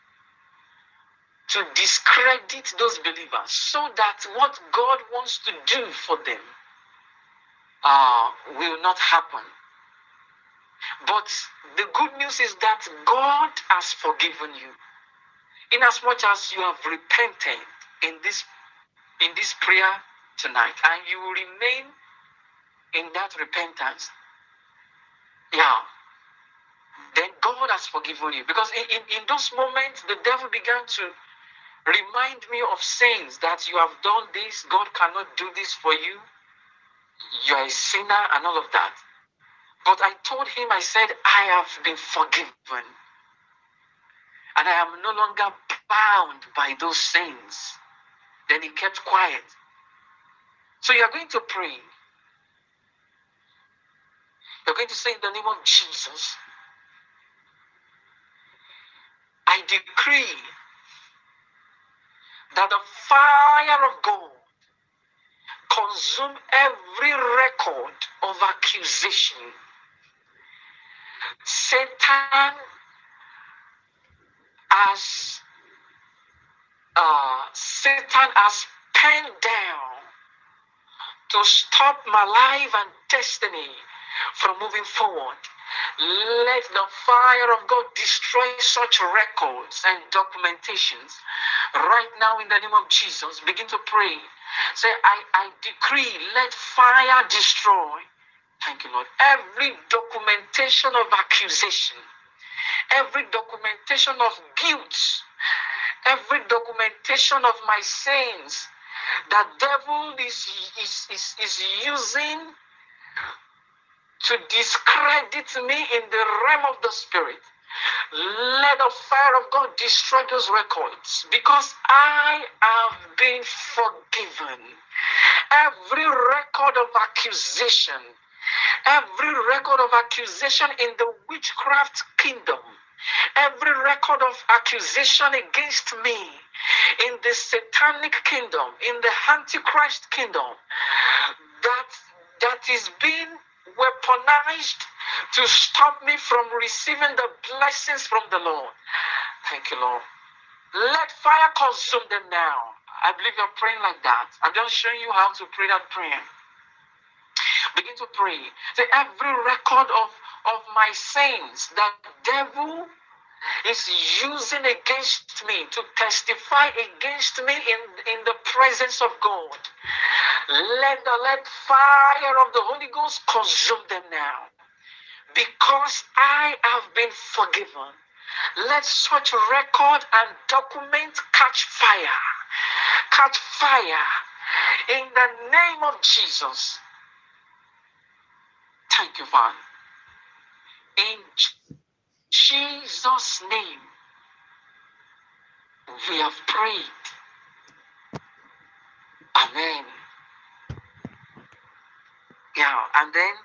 to discredit those believers so that what God wants to do for them uh, will not happen. But the good news is that God has forgiven you. Inasmuch as you have repented in this in this prayer tonight, and you will remain in that repentance, yeah, then God has forgiven you. Because in, in, in those moments, the devil began to remind me of sins that you have done this, God cannot do this for you, you are a sinner, and all of that. But I told him, I said, I have been forgiven. And I am no longer bound by those sins. Then he kept quiet. So you are going to pray. You're going to say in the name of Jesus, I decree that the fire of God consume every record of accusation. Satan has uh, Satan has penned down to stop my life and destiny from moving forward. Let the fire of God destroy such records and documentations. Right now, in the name of Jesus, begin to pray. Say, I, I decree, let fire destroy. Thank you, Lord. Every documentation of accusation, every documentation of guilt, every documentation of my sins, the devil is, is, is, is using to discredit me in the realm of the spirit. Let the fire of God destroy those records, because I have been forgiven. Every record of accusation, every record of accusation in the witchcraft kingdom, every record of accusation against me in the satanic kingdom, in the antichrist kingdom, that that is being weaponized to stop me from receiving the blessings from the Lord. Thank you, Lord. Let fire consume them now. I believe you're praying like that. I'm just showing you how to pray that prayer. Begin to pray. Say, every record of, of my sins that the devil is using against me to testify against me in, in the presence of God, let the let fire of the Holy Ghost consume them now. Because I have been forgiven, let such record and document catch fire. Catch fire in the name of Jesus. Thank you, Father. In Jesus' name, we have prayed. Amen. Yeah, and then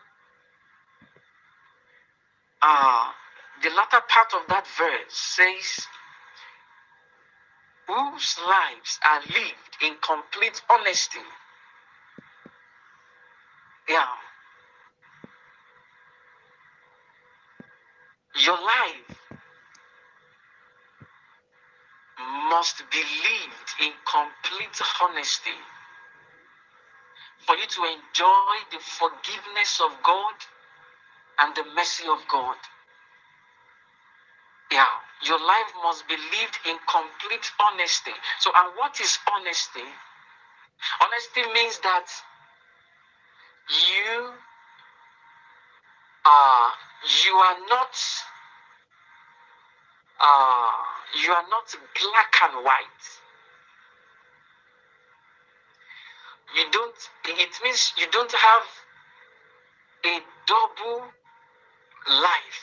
uh, the latter part of that verse says, whose lives are lived in complete honesty. Yeah. Your life must be lived in complete honesty for you to enjoy the forgiveness of God and the mercy of God. Yeah, your life must be lived in complete honesty. So, and what is honesty? Honesty means that you are you are not uh, you are not black and white. You don't. It means you don't have a double life.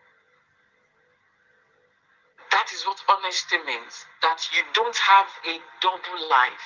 That is what honesty means. That you don't have a double life.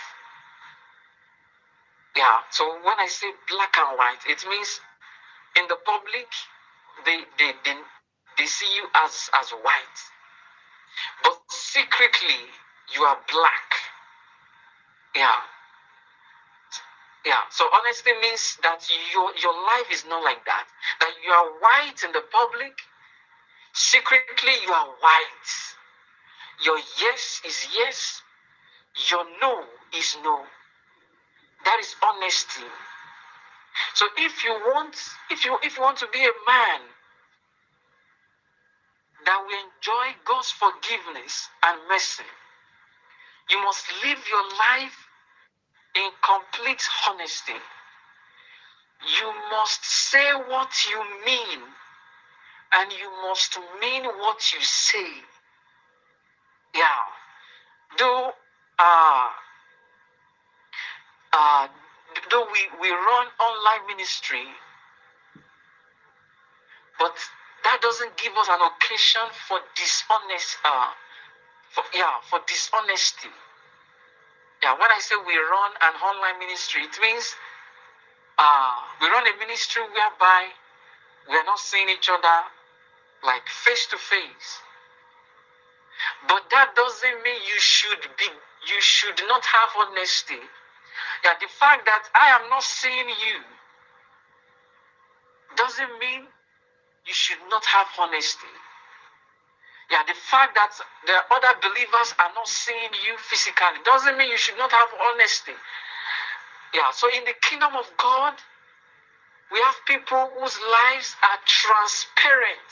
Yeah. So when I say black and white, it means in the public they they they, they see you as as white, but secretly you are black. Yeah. Yeah. So honesty means that your your life is not like that. That you are white in the public, secretly you are white. Your yes is yes, your no is no. That is honesty. So if you want, if you if you want to be a man that will enjoy God's forgiveness and mercy, you must live your life in complete honesty. You must say what you mean, and you must mean what you say. Yeah. Though uh, uh, though we, we run online ministry, but that doesn't give us an occasion for dishonest uh for yeah for dishonesty. Yeah, when I say we run an online ministry, it means Uh, we run a ministry whereby we are not seeing each other like face to face. But that doesn't mean you should be, you should not have honesty. Yeah, the fact that I am not seeing you doesn't mean you should not have honesty. Yeah, the fact that the other believers are not seeing you physically doesn't mean you should not have honesty. Yeah, so in the kingdom of God, we have people whose lives are transparent.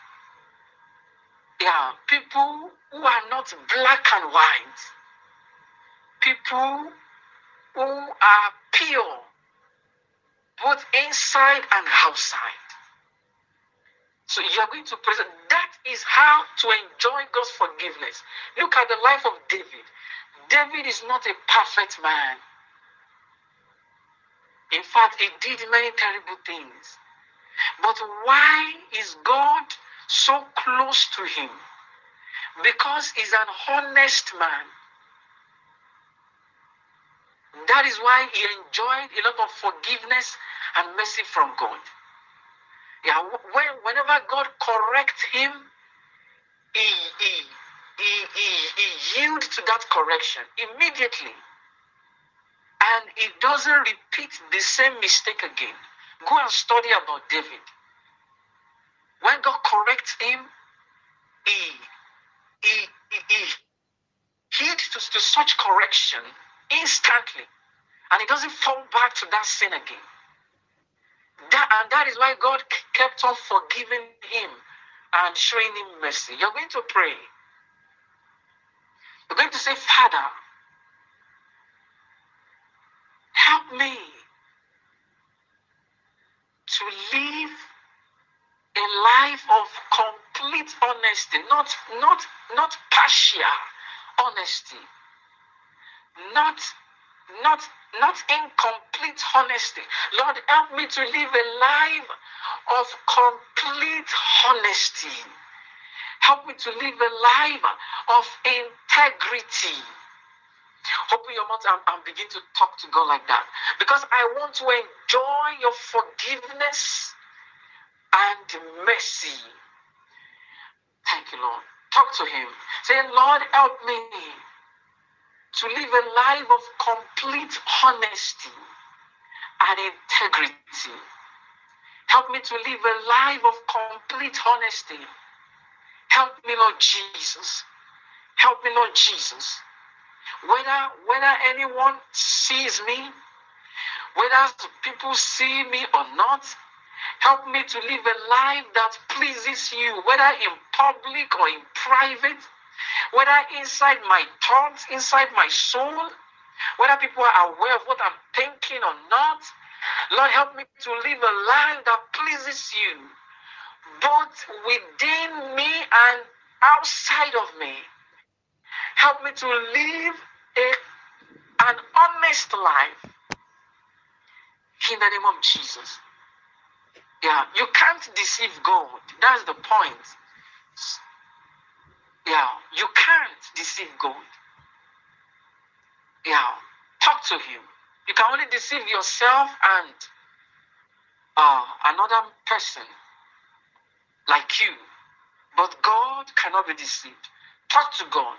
Yeah, people who are not black and white. People who are pure, both inside and outside. So you are going to present. That is how to enjoy God's forgiveness. Look at the life of David. David is not a perfect man. In fact, he did many terrible things. But why is God so close to him? Because he's an honest man. That is why he enjoyed a lot of forgiveness and mercy from God. Yeah, when, whenever God corrects him, he, he, he, he, he yields to that correction immediately. And he doesn't repeat the same mistake again. Go and study about David. When God corrects him, he, he, he, he heeds to, to such correction instantly. And he doesn't fall back to that sin again. That, and that is why God kept on forgiving him and showing him mercy. You're going to pray. You're going to say, Father, help me to live a life of complete honesty, not, not, not partial honesty, not, not, not incomplete honesty. Lord, help me to live a life of complete honesty. Help me to live a life of integrity. Open your mouth and, and begin to talk to God like that. Because I want to enjoy your forgiveness and mercy. Thank you, Lord. Talk to him. Say, Lord, help me to live a life of complete honesty and integrity. Help me to live a life of complete honesty. Help me, Lord Jesus. Help me, Lord Jesus. Whether, whether anyone sees me, whether people see me or not, help me to live a life that pleases you, whether in public or in private, whether inside my thoughts, inside my soul, whether people are aware of what I'm thinking or not. Lord, help me to live a life that pleases you, both within me and outside of me. Help me to live a, an honest life in the name of Jesus. Yeah, you can't deceive God. That's the point. Yeah, you can't deceive God. Yeah, talk to him. You can only deceive yourself and uh, another person like you. But God cannot be deceived. Talk to God.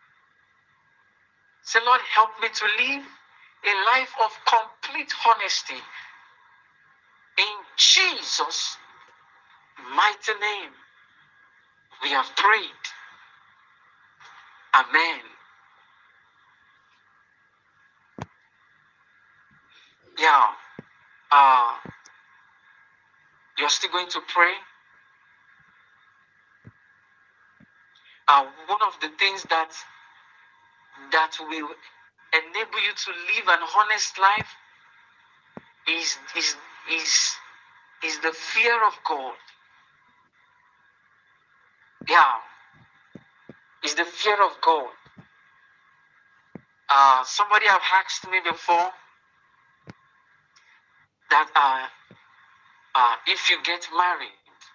Say, Lord, help me to live a life of complete honesty. In Jesus' mighty name, we have prayed. Amen. Yeah. Uh, you're still going to pray. Uh, one of the things that that will enable you to live an honest life is is is is the fear of God. Yeah, is the fear of God. Uh, somebody have asked me before that uh, uh, if you get married,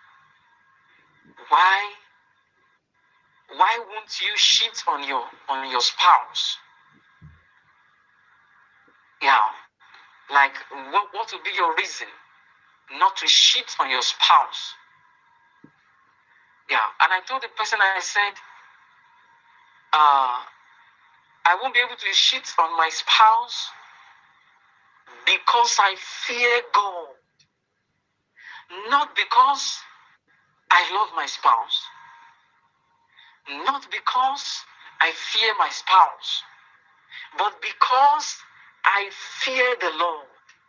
why why won't you cheat on your on your spouse? Yeah, Like, what, what would be your reason not to cheat on your spouse? Yeah, and I told the person, I said, uh, I won't be able to cheat on my spouse because I fear God, not because I love my spouse, not because I fear my spouse, but because I fear the Lord.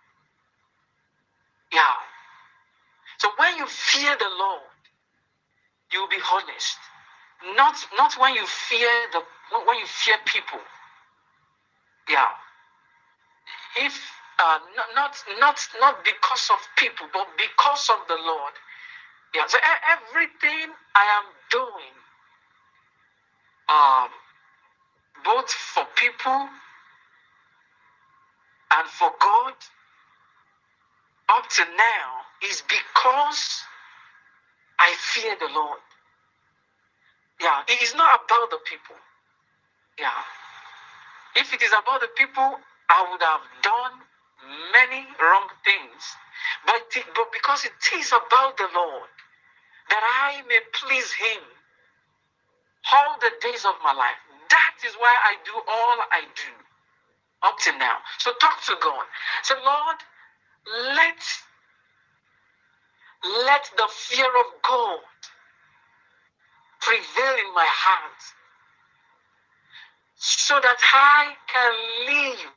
Yeah. So when you fear the Lord, you'll be honest. Not not when you fear the when you fear people. Yeah. If uh, not not not not because of people, but because of the Lord. Yeah. So e- everything I am doing, um, both for people and for God, up to now, is because I fear the Lord. Yeah. It is not about the people. Yeah. If it is about the people, I would have done many wrong things. But, it, but because it is about the Lord, that I may please Him all the days of my life, that is why I do all I do up to now. So talk to God. Say, Lord, let, let the fear of God prevail in my heart so that I can live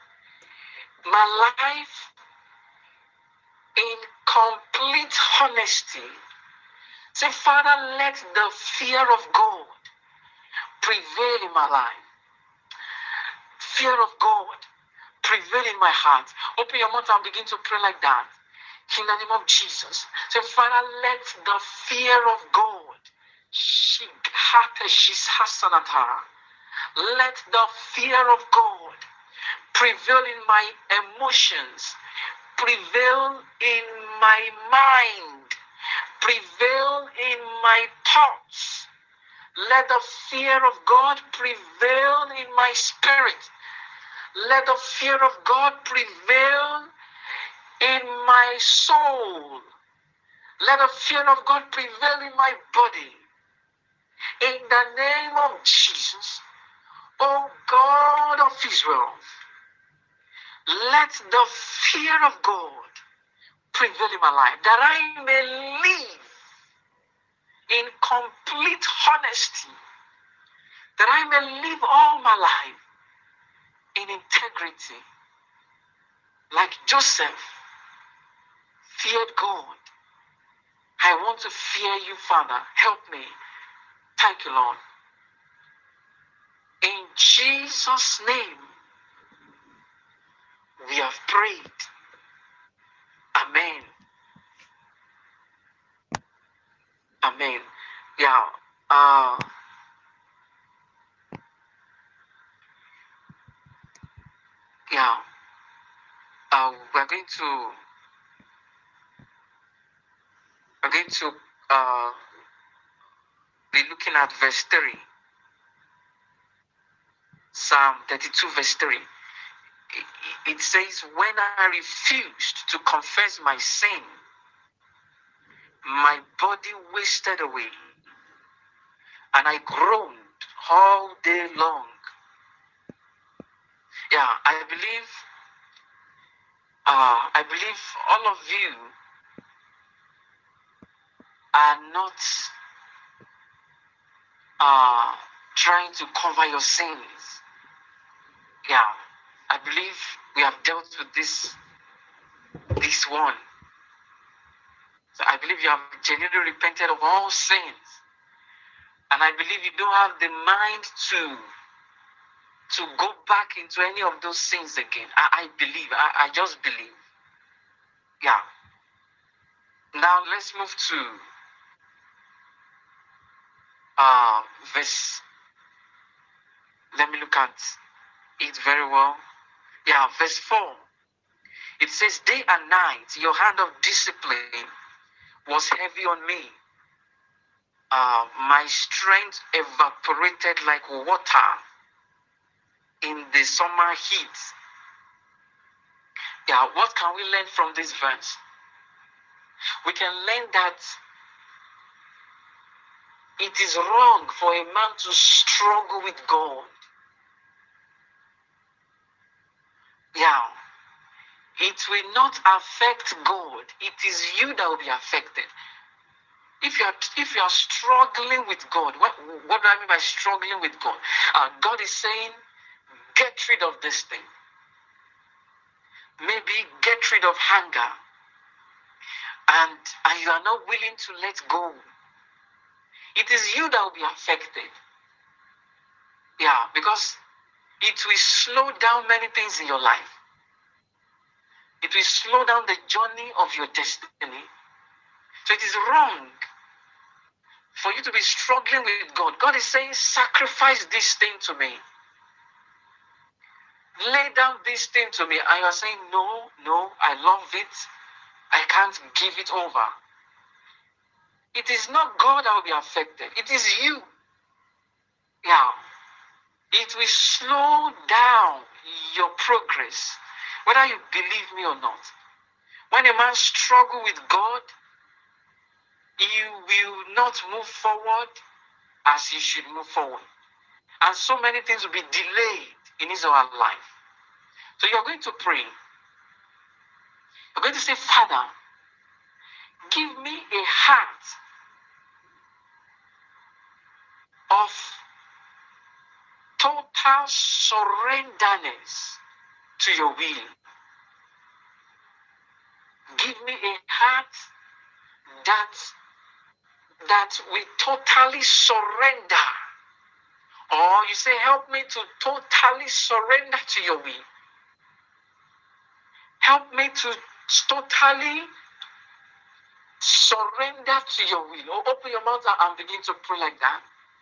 my life in complete honesty. Say, Father, let the fear of God prevail in my life. Fear of God prevail in my heart. Open your mouth and begin to pray like that. In the name of Jesus. Say, Father, let the fear of God, let the fear of God prevail in my emotions, prevail in my mind, prevail in my thoughts. Let the fear of God prevail in my spirit. Let the fear of God prevail in my soul. Let the fear of God prevail in my body. In the name of Jesus, O God of Israel, let the fear of God prevail in my life, that I may live in complete honesty, that I may live all my life in integrity, like Joseph feared God. I want to fear you, Father. Help me. Thank you, Lord. In Jesus' name, we have prayed. Amen. Amen. Yeah. Uh, yeah. Uh, we're going to we're going to uh, be looking at verse three. Psalm thirty-two, verse three. It, it says, when I refused to confess my sin, my body wasted away, and I groaned all day long. Yeah, I believe, uh, I believe all of you are not uh, trying to cover your sins. Yeah, I believe we have dealt with this, this one. So I believe you have genuinely repented of all sins, and I believe you don't have the mind to to go back into any of those sins again. I, I believe. I, I just believe. Yeah. Now let's move to uh, verse. Let me look at it very well. Yeah, verse four. It says, day and night, your hand of discipline was heavy on me. Uh, my strength evaporated like water in the summer heat. Yeah, what can we learn from this verse? We can learn that it is wrong for a man to struggle with God. Yeah, it will not affect God. It is you that will be affected. If you are if you are struggling with God, what, what do I mean by struggling with God? Uh, God is saying, get rid of this thing. Maybe get rid of hunger, and, and you are not willing to let go. It is you that will be affected. Yeah, because it will slow down many things in your life. It will slow down the journey of your destiny. So it is wrong for you to be struggling with God. God is saying, sacrifice this thing to me. Lay down this thing to me. And you are saying, no, no, I love it. I can't give it over. It is not God that will be affected. It is you. Yeah. It will slow down your progress, whether you believe me or not. When a man struggles with God, he will not move forward as he should move forward. And so many things will be delayed in his or her life. So you're going to pray. You're going to say, Father, give me a heart of total surrenderness to your will. Give me a heart that, that will totally surrender. Or you say, help me to totally surrender to your will. Help me to totally surrender to your will. Or open your mouth and begin to pray like that.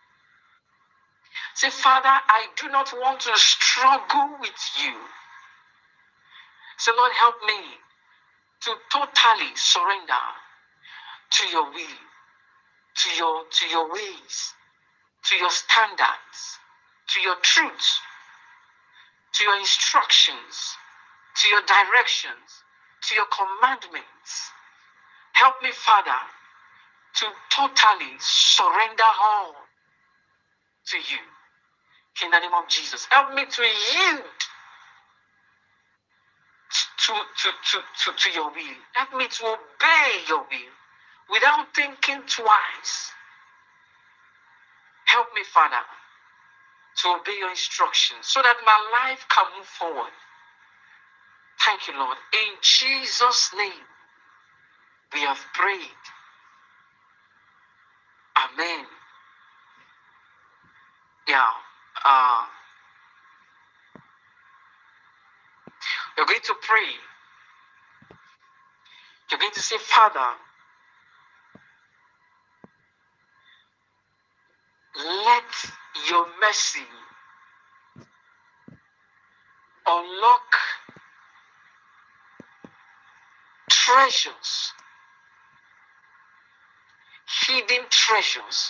Say, Father, I do not want to struggle with you. Say, Lord, help me to totally surrender to your will, to your, to your ways, to your standards, to your truth, to your instructions, to your directions, to your commandments. Help me, Father, to totally surrender all to you. In the name of Jesus. Help me to yield to, to, to, to, to your will. Help me to obey your will without thinking twice. Help me, Father, to obey your instructions so that my life can move forward. Thank you, Lord. In Jesus' name, we have prayed. Amen. Yeah. Uh, you're going to pray. You're going to say, Father, let your mercy unlock treasures, hidden treasures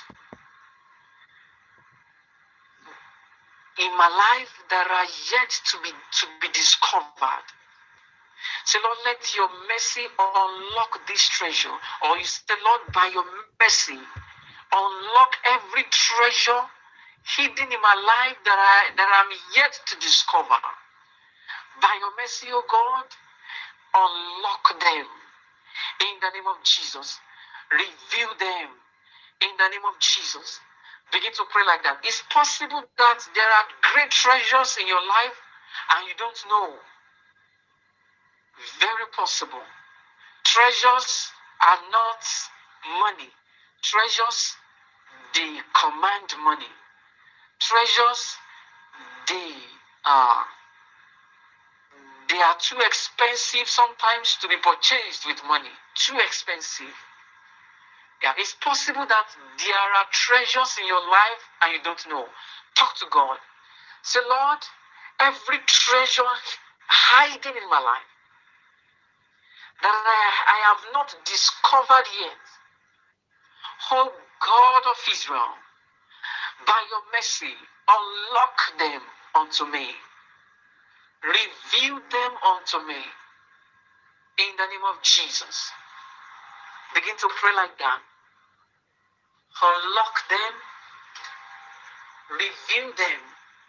in my life that are yet to be to be discovered. Say, Lord, let your mercy unlock this treasure. Or you say, Lord, by your mercy, unlock every treasure hidden in my life that I that I'm yet to discover. By your mercy, O God, unlock them in the name of Jesus. Reveal them in the name of Jesus. Begin to pray like that. It's possible that there are great treasures in your life and you don't know. Very possible. Treasures are not money. Treasures, they command money. Treasures, they are they are too expensive sometimes to be purchased with money. Too expensive. Yeah, it's possible that there are treasures in your life and you don't know. Talk to God. Say, Lord, every treasure hiding in my life that I, I have not discovered yet, oh God of Israel, by your mercy, unlock them unto me. Reveal them unto me. In the name of Jesus. Begin to pray like that. Unlock them. Reveal them.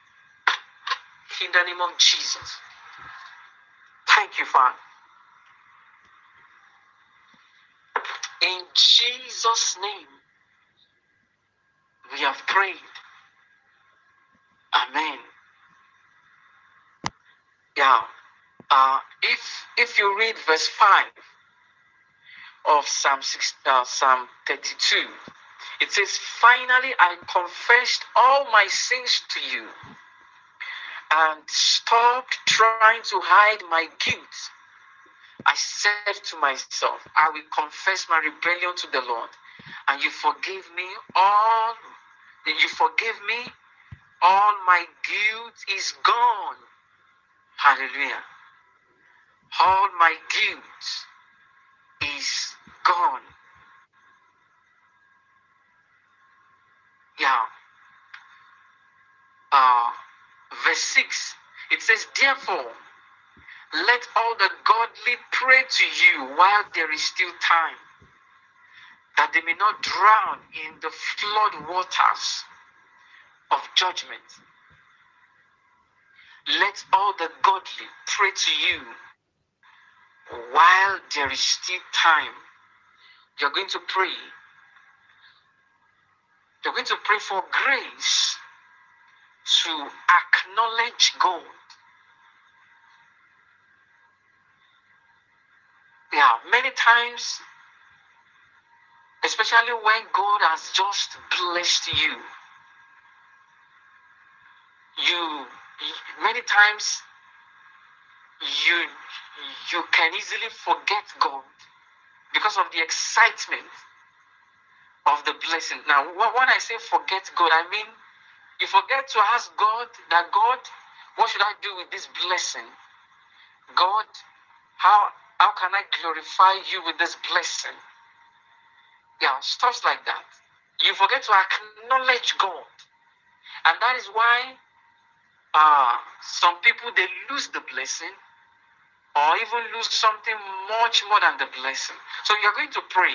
In the name of Jesus. Thank you, Father. In Jesus' name, we have prayed. Amen. Yeah. Uh, if if you read verse five of Psalm six, uh, Psalm thirty-two, it says, "Finally, I confessed all my sins to you and stopped trying to hide my guilt. I said to myself, I will confess my rebellion to the Lord, and you forgive me all. You forgive me. All my guilt is gone." Hallelujah. All my guilt is gone. Yeah. Uh, verse six. It says, "Therefore, let all the godly pray to you while there is still time, that they may not drown in the flood waters of judgment." Let all the godly pray to you while there is still time. You're going to pray. You're going to pray for grace to acknowledge God. Yeah, many times, especially when God has just blessed you, you many times you you can easily forget God because of the excitement of the blessing. Now, when I say forget God, I mean you forget to ask God that, "God, what should I do with this blessing? God, how how can I glorify you with this blessing?" Yeah, stuff like that. You forget to acknowledge God, and that is why uh, some people, they lose the blessing, or even lose something much more than the blessing. So you're going to pray.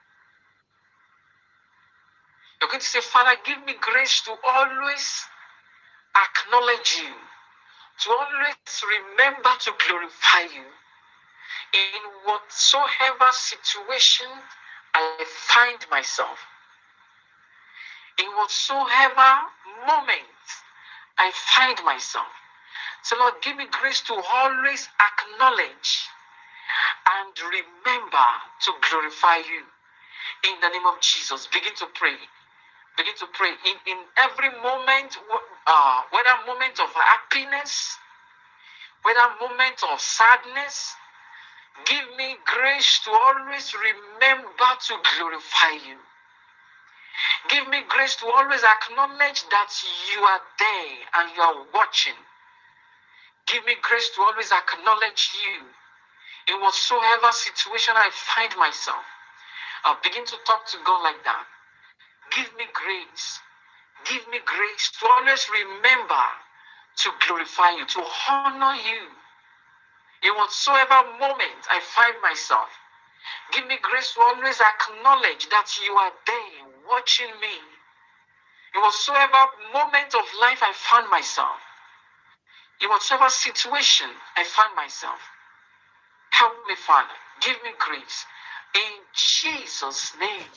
You're going to say, "Father, give me grace to always acknowledge you, to always remember to glorify you in whatsoever situation I find myself, in whatsoever moment I find myself." So Lord, give me grace to always acknowledge and remember to glorify you. In the name of Jesus, begin to pray. Begin to pray. In, in every moment, uh, whether moment of happiness, whether moment of sadness, give me grace to always remember to glorify you. Give me grace to always acknowledge that you are there and you are watching. Give me grace to always acknowledge you in whatsoever situation I find myself. I'll begin to talk to God like that. Give me grace. Give me grace to always remember to glorify you, to honor you in whatsoever moment I find myself. Give me grace to always acknowledge that you are there watching me in whatsoever moment of life I find myself, in whatsoever situation I find myself. Help me, Father. Give me grace. In Jesus' name,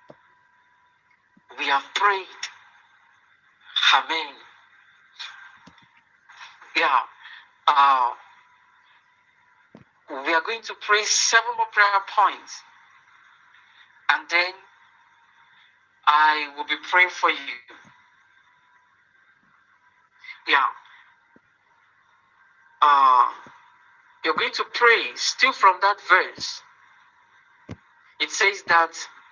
we have prayed. Amen. Yeah. Uh, we are going to pray seven more prayer points. And then I will be praying for you. Yeah. Uh, you're going to pray still from that verse. It says that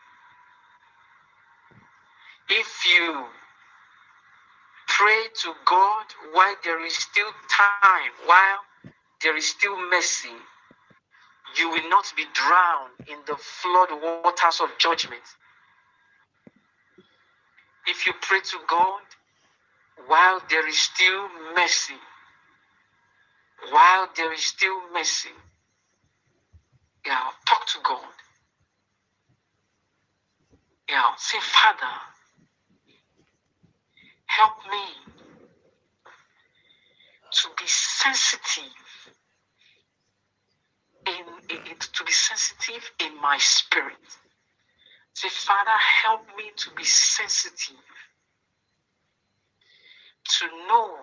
if you pray to God while there is still time, while there is still mercy, you will not be drowned in the flood waters of judgment. If you pray to God while there is still mercy, while there is still mercy, Yeah, talk to God. Yeah, say, Father, help me to be sensitive in, in, in to be sensitive in my spirit. Say, Father, help me to be sensitive, to know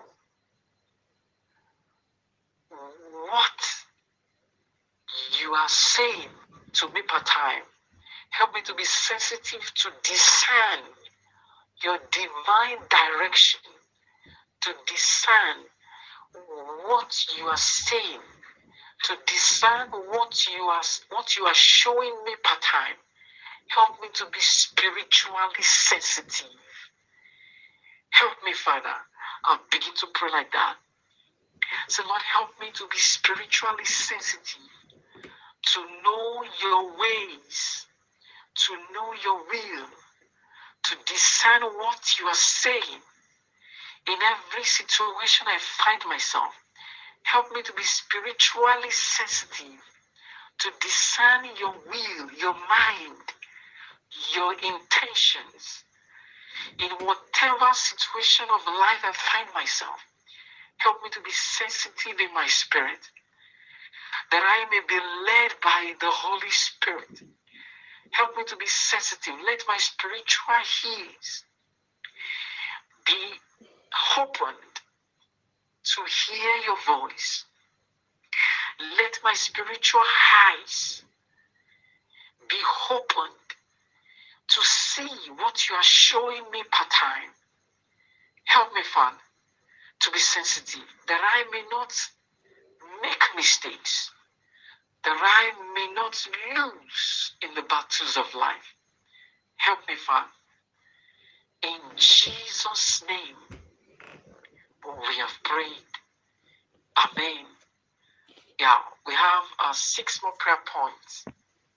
what you are saying to me per time. Help me to be sensitive to discern your divine direction, to discern what you are saying, to discern what you are what you are showing me per time. Help me to be spiritually sensitive. Help me, Father. I'll begin to pray like that. So, Lord, help me to be spiritually sensitive, to know your ways, to know your will, to discern what you are saying in every situation I find myself. Help me to be spiritually sensitive, to discern your will, your mind, your intentions in whatever situation of life I find myself. Help me to be sensitive in my spirit, that I may be led by the Holy Spirit. Help me to be sensitive. Let my spiritual ears be opened to hear your voice. Let my spiritual eyes be opened to see what you are showing me per time. Help me, Father, to be sensitive, that I may not make mistakes, that I may not lose in the battles of life. Help me, Father. In Jesus' name, we have prayed. Amen. Yeah, we have uh, six more prayer points.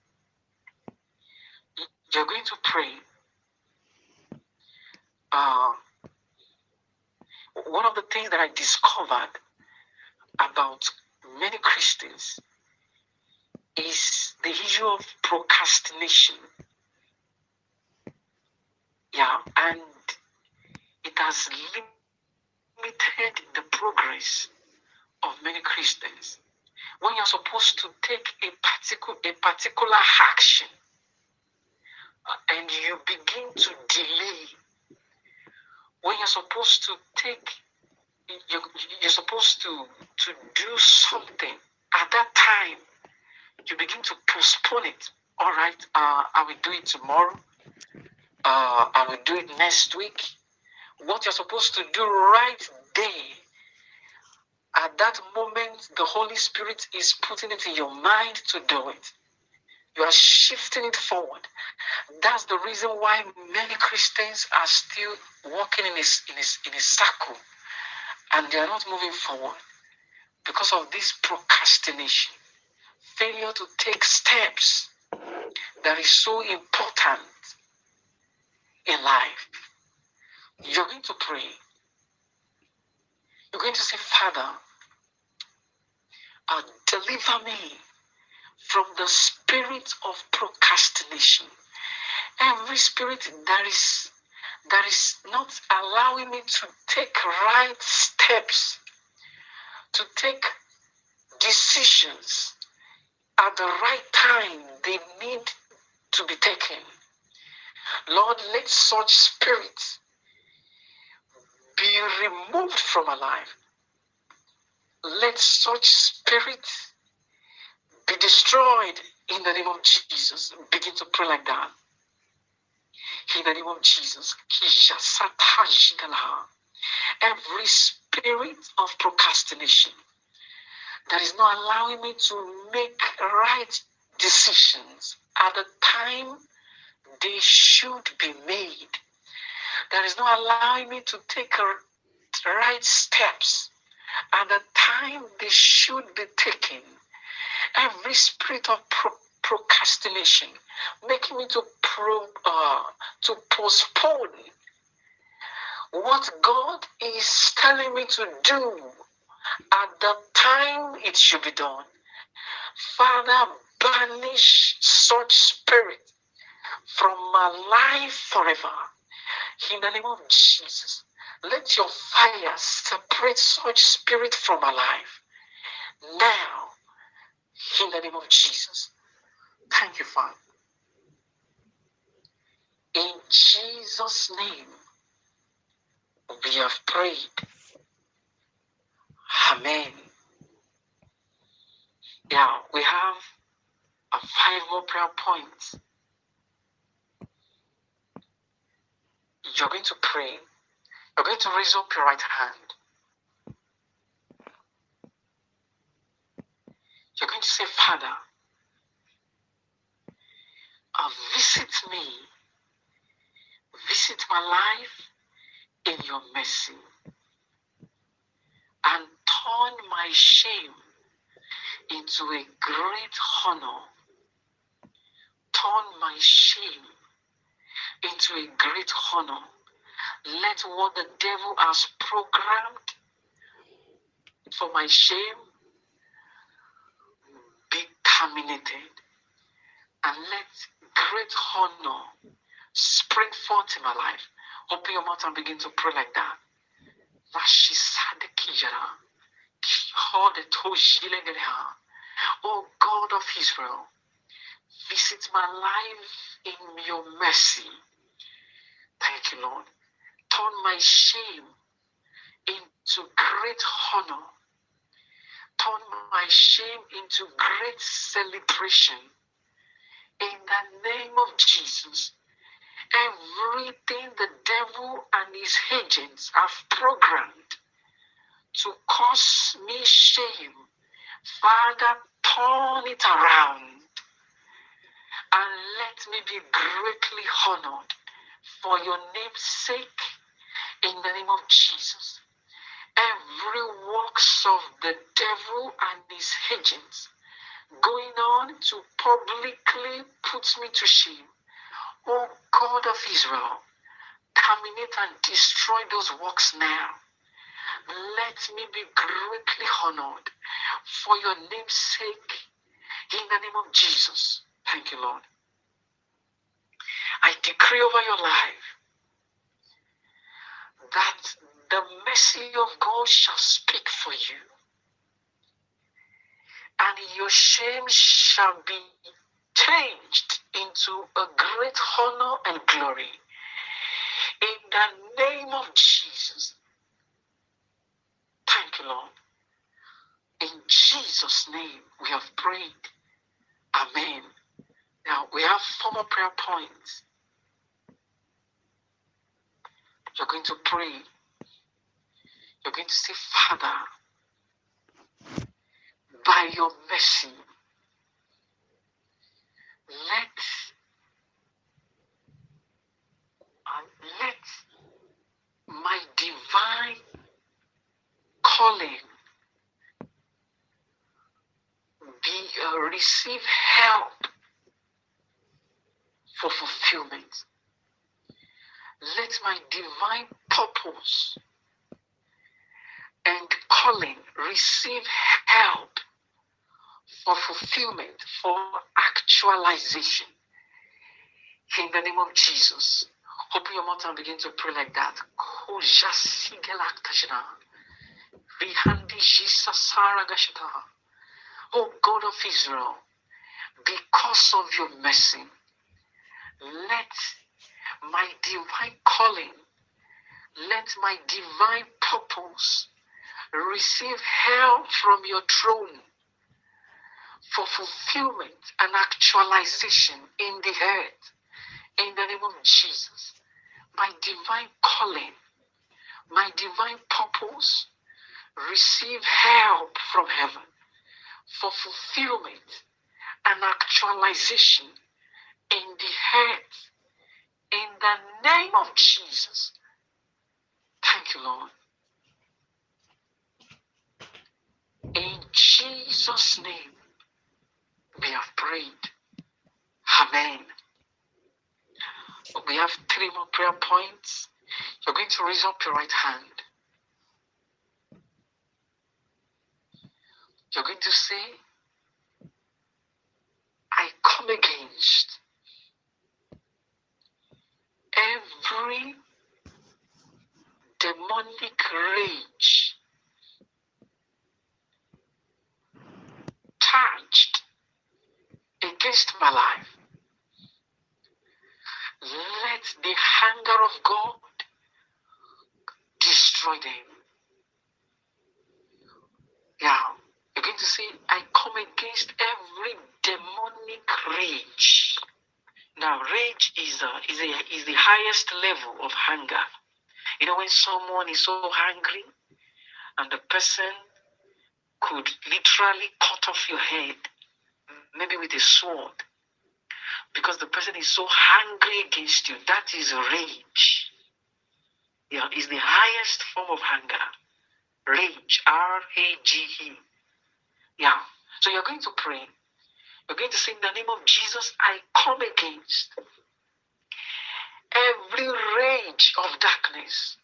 You're going to pray. Uh, one of the things that I discovered about many Christians is the issue of procrastination. Yeah, and it has limited the progress of many Christians. When you're supposed to take a particular a particular action, uh, and you begin to delay, when you're supposed to take, you're, you're supposed to to do something at that time, you begin to postpone it. All right, uh, I will do it tomorrow. Uh, I will do it next week. What you're supposed to do right there, at that moment, the Holy Spirit is putting it in your mind to do it. You are shifting it forward. That's the reason why many Christians are still walking in a, in a, in a circle, and they are not moving forward because of this procrastination, failure to take steps that is so important in life. You're going to pray. You're going to say, Father, uh, deliver me from the spirit of procrastination. Every spirit that is that is not allowing me to take right steps, to take decisions at the right time they need to be taken. Lord, let such spirits be removed from my life. Let such spirits be destroyed in the name of Jesus. Begin to pray like that. In the name of Jesus. Every spirit of procrastination that is not allowing me to make right decisions at the time they should be made, that is not allowing me to take right steps at the time they should be taken. Every spirit of pro- procrastination making me to pro, uh, to postpone what God is telling me to do at the time it should be done. Father, banish such spirit from my life forever. In the name of Jesus, let your fire separate such spirit from my life. Now, in the name of Jesus. Thank you, Father. In Jesus' name, we have prayed. Amen. Now, we have a five more prayer points. You're going to pray. You're going to raise up your right hand. You're going to say, Father, uh, visit me. Visit my life in your mercy. And turn my shame into a great honor. Turn my shame into a great honor. Let what the devil has programmed for my shame be terminated. And let great honor spring forth in my life. Open your mouth and begin to pray like that. Oh God of Israel, visit my life in your mercy. Thank you, Lord. Turn my shame into great honor. Turn my shame into great celebration. In the name of Jesus, everything the devil and his agents have programmed to cause me shame, Father, turn it around and let me be greatly honored for your name's sake. In the name of Jesus, every works of the devil and his agents going on to publicly put me to shame, oh God of Israel, terminate and destroy those works now. Let me be greatly honored for your name's sake. In the name of Jesus. Thank you, Lord. I decree over your life that the mercy of God shall speak for you, and your shame shall be changed into a great honor and glory. In the name of Jesus. Thank you, Lord. In Jesus' name we have prayed. Amen. Now we have four more prayer points. You're going to pray. You're going to say, Father, by your mercy, let, uh, let my divine calling be uh, receive help for fulfillment. Let my divine purpose and calling receive help for fulfillment, for actualization. In the name of Jesus. Open your mouth and begin to pray like that. Oh God of Israel, because of your mercy, let my divine calling, let my divine purpose receive help from your throne for fulfillment and actualization in the earth. In the name of Jesus, my divine calling, my divine purpose receive help from heaven for fulfillment and actualization in the earth. In the name of Jesus. Thank you, Lord. In Jesus' name we have prayed. Amen. We have three more prayer points. You're going to raise up your right hand. You're going to say, against my life, let the anger of God destroy them. Yeah, you're going to say, I come against every demonic rage. Now, rage is, uh, is, a, is the highest level of anger. You know, when someone is so angry and the person could literally cut off your head, maybe with a sword, because the person is so angry against you, that is rage. Yeah, is the highest form of anger. Rage, R A G E. Yeah, so you're going to pray. You're going to say, in the name of Jesus, I come against every rage of darkness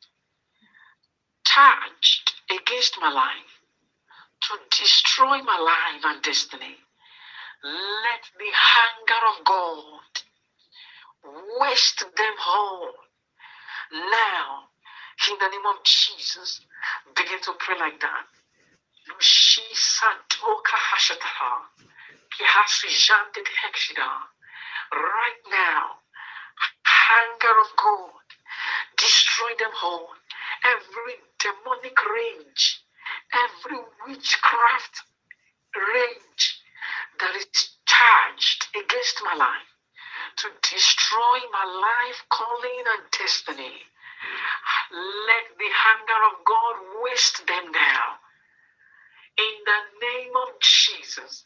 charged against my life to destroy my life and destiny. Let the anger of God waste them all. Now, in the name of Jesus, begin to pray like that. Right now, anger of God, destroy them all. Every demonic rage, every witchcraft rage that is charged against my life to destroy my life, calling, and destiny. Let the anger of God waste them now. In the name of Jesus,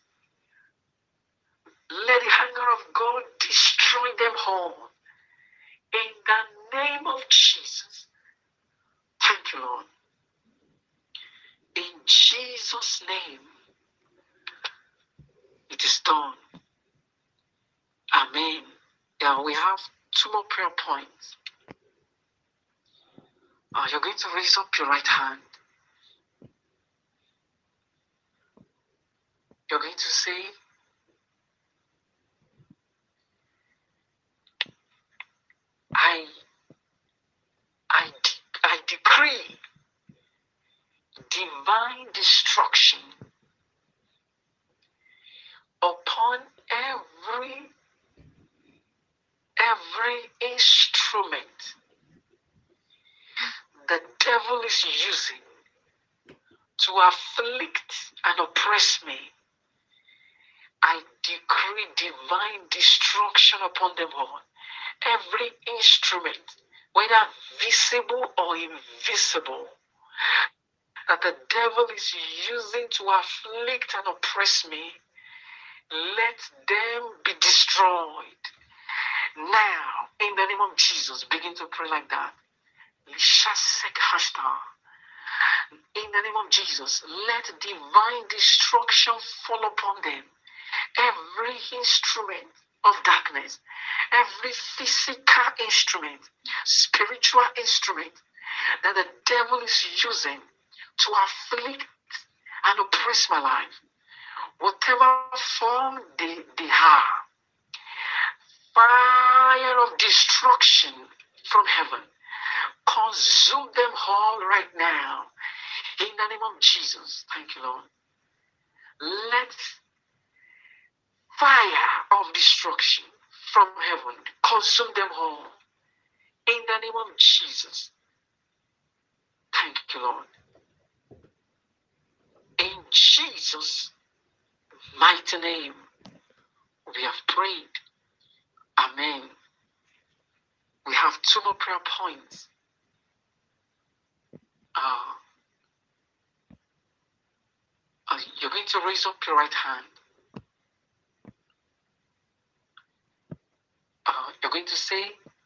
let the anger of God destroy them all. In the name of Jesus. Thank you, Lord. In Jesus' name, it is done. Amen. Yeah, we have two more prayer points. Uh, you're going to raise up your right hand. You're going to say, I, I, I decree divine destruction upon every, every instrument the devil is using to afflict and oppress me. I decree divine destruction upon them all. Every instrument, whether visible or invisible, that the devil is using to afflict and oppress me, let them be destroyed. Now, in the name of Jesus, begin to pray like that. In the name of Jesus, let divine destruction fall upon them. Every instrument of darkness, every physical instrument, spiritual instrument that the devil is using to afflict and oppress my life, whatever form they, they are, fire of destruction from heaven, consume them all right now. In the name of Jesus. Thank you, Lord. Let fire of destruction from heaven consume them all. In the name of Jesus. Thank you, Lord. In Jesus' mighty name, we have prayed. Amen. We have two more prayer points. Uh, uh, you're going to raise up your right hand. Uh, you're going to say,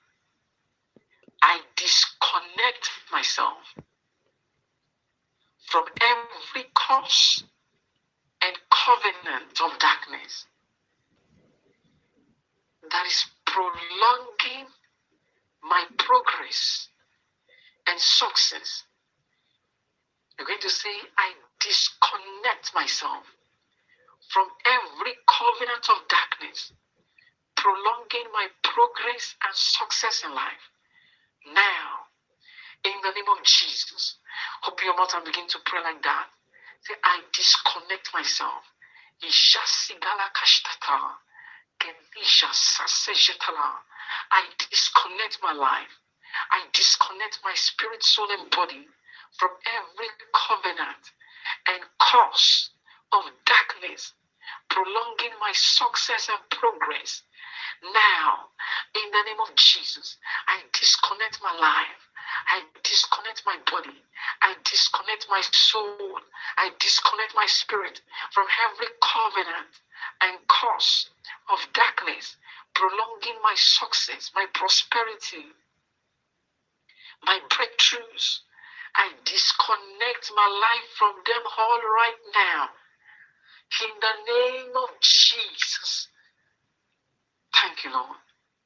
I disconnect myself from every curse and covenant of darkness that is prolonging my progress and success. You're going to say, I disconnect myself from every covenant of darkness prolonging my progress and success in life. Now, in the name of Jesus, open your mouth and begin to pray like that. Say, I disconnect myself. I disconnect my life. I disconnect my spirit, soul, and body from every covenant and curse of darkness, prolonging my success and progress. Now, in the name of Jesus, I disconnect my life. I disconnect my body. I disconnect my soul. I disconnect my spirit from every covenant and curse of darkness, prolonging my success, my prosperity, my breakthroughs. I disconnect my life from them all right now. In the name of Jesus. Thank you, Lord.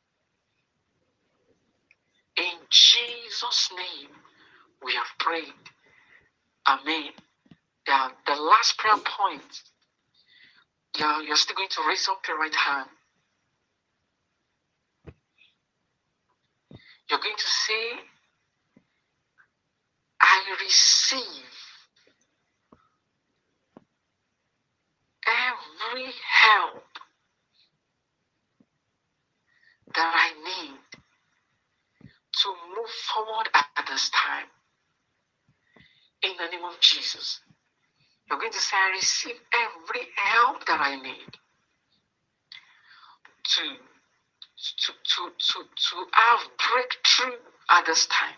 In Jesus' name, we have prayed. Amen. Yeah, the last prayer point, yeah, you're still going to raise up your right hand. You're going to say, I receive every help that I need to move forward at this time. In the name of Jesus. You're going to say, I receive every help that I need to, to, to, to, to have breakthrough at this time.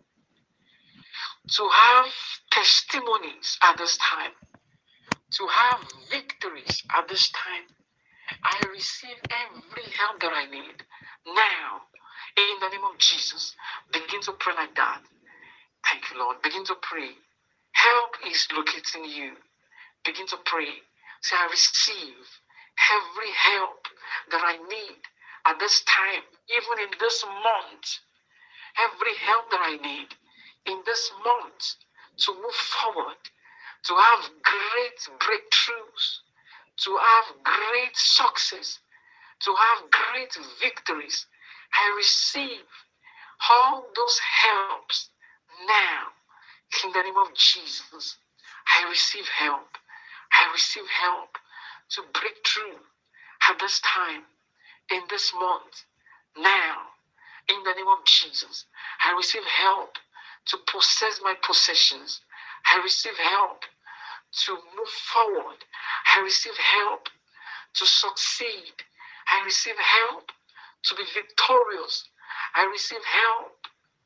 To have testimonies at this time. To have victories at this time. I receive every help that I need. Now, in the name of Jesus, begin to pray like that. Thank you, Lord. Begin to pray. Help is locating you. Begin to pray. Say, I receive every help that I need at this time, even in this month. Every help that I need in this month to move forward, to have great breakthroughs, to have great success, to have great victories. I receive all those helps now in the name of Jesus. I receive help. I receive help to break through at this time, in this month, now, in the name of Jesus. I receive help to possess my possessions. I receive help to move forward. I receive help to succeed. I receive help to be victorious. I receive help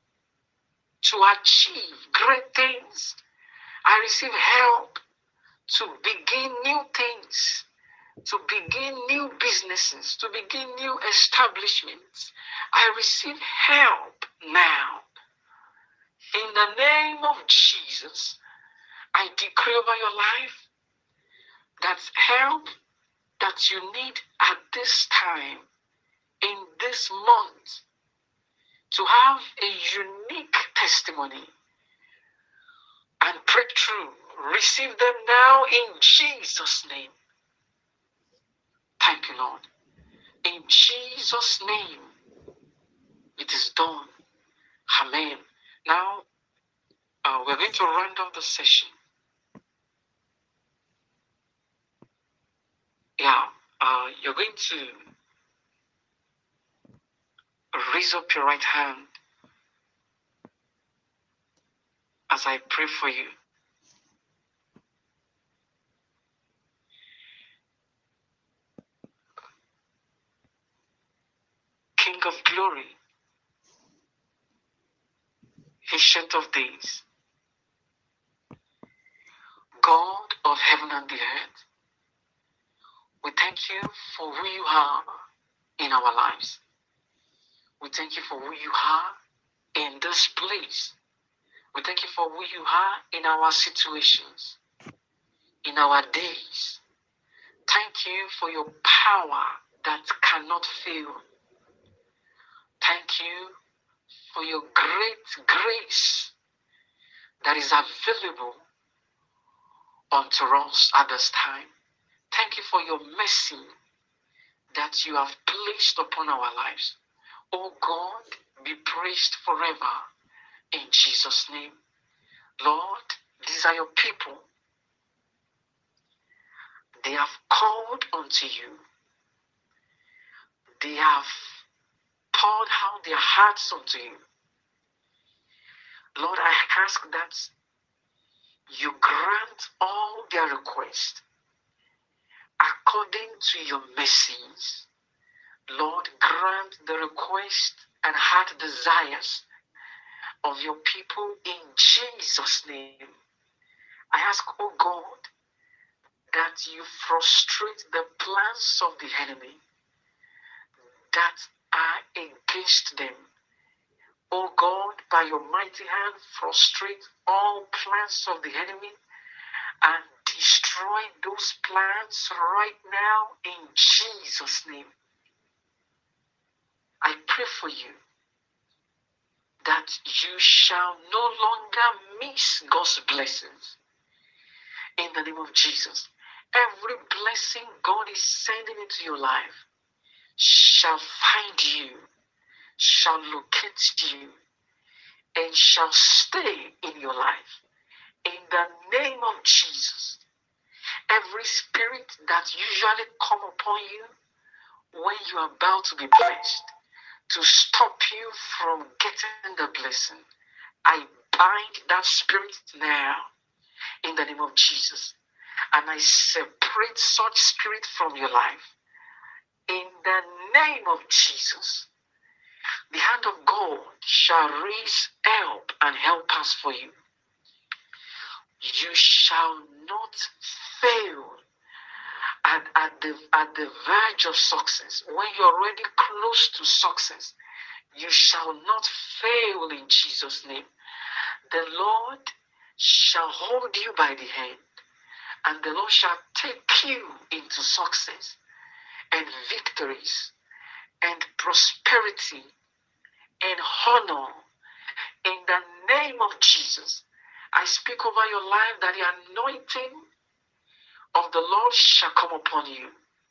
to achieve great things. I receive help to begin new things, to begin new businesses, to begin new establishments. I receive help now. In the name of Jesus, I decree over your life that help that you need at this time, in this month, to have a unique testimony and breakthrough. Receive them now in Jesus' name. Thank you, Lord. In Jesus' name, it is done. Amen. Now, uh, we're going to round off the session. Yeah, uh, you're going to raise up your right hand as I pray for you. King of glory, Ancient of days, God of heaven and the earth, we thank you for who you are in our lives. We thank you for who you are in this place. We thank you for who you are in our situations, in our days. Thank you for your power that cannot fail. Thank you for your great grace that is available unto us at this time. Thank you for your mercy that you have placed upon our lives. Oh God, be praised forever in Jesus' name. Lord, these are your people. They have called unto you. they have poured out their hearts unto you. Lord, I ask that you grant all their requests according to your mercies. Lord, grant the request and heart desires of your people in Jesus' name. I ask, oh God, that you frustrate the plans of the enemy that are against them. Oh God, by your mighty hand, frustrate all plans of the enemy and destroy those plans right now in Jesus' name. I pray for you that you shall no longer miss God's blessings in the name of Jesus. Every blessing God is sending into your life shall find you, shall locate you, and shall stay in your life. In the name of Jesus, every spirit that usually come upon you when you are about to be blessed, to stop you from getting the blessing, I bind that spirit now in the name of Jesus. And I separate such spirit from your life. In the name of Jesus, the hand of God shall raise help and help us for you. You shall not fail at, at, the, at the verge of success. When you're already close to success, you shall not fail in Jesus' name. The Lord shall hold you by the hand, and the Lord shall take you into success and victories and prosperity and honor in the name of Jesus. I speak over your life that the anointing of the Lord shall come upon you,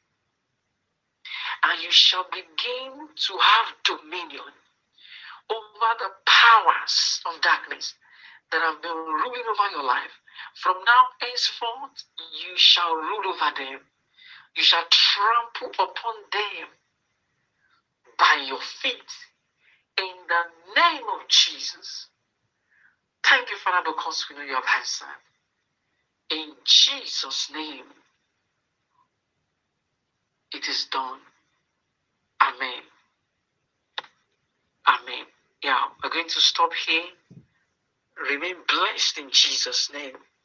and you shall begin to have dominion over the powers of darkness that have been ruling over your life. From now henceforth, you shall rule over them. You shall trample upon them by your feet in the name of Jesus. Thank you, Father, because we know you have answered. In Jesus' name, it is done. Amen. Amen. Yeah, we're going to stop here. Remain blessed in Jesus' name.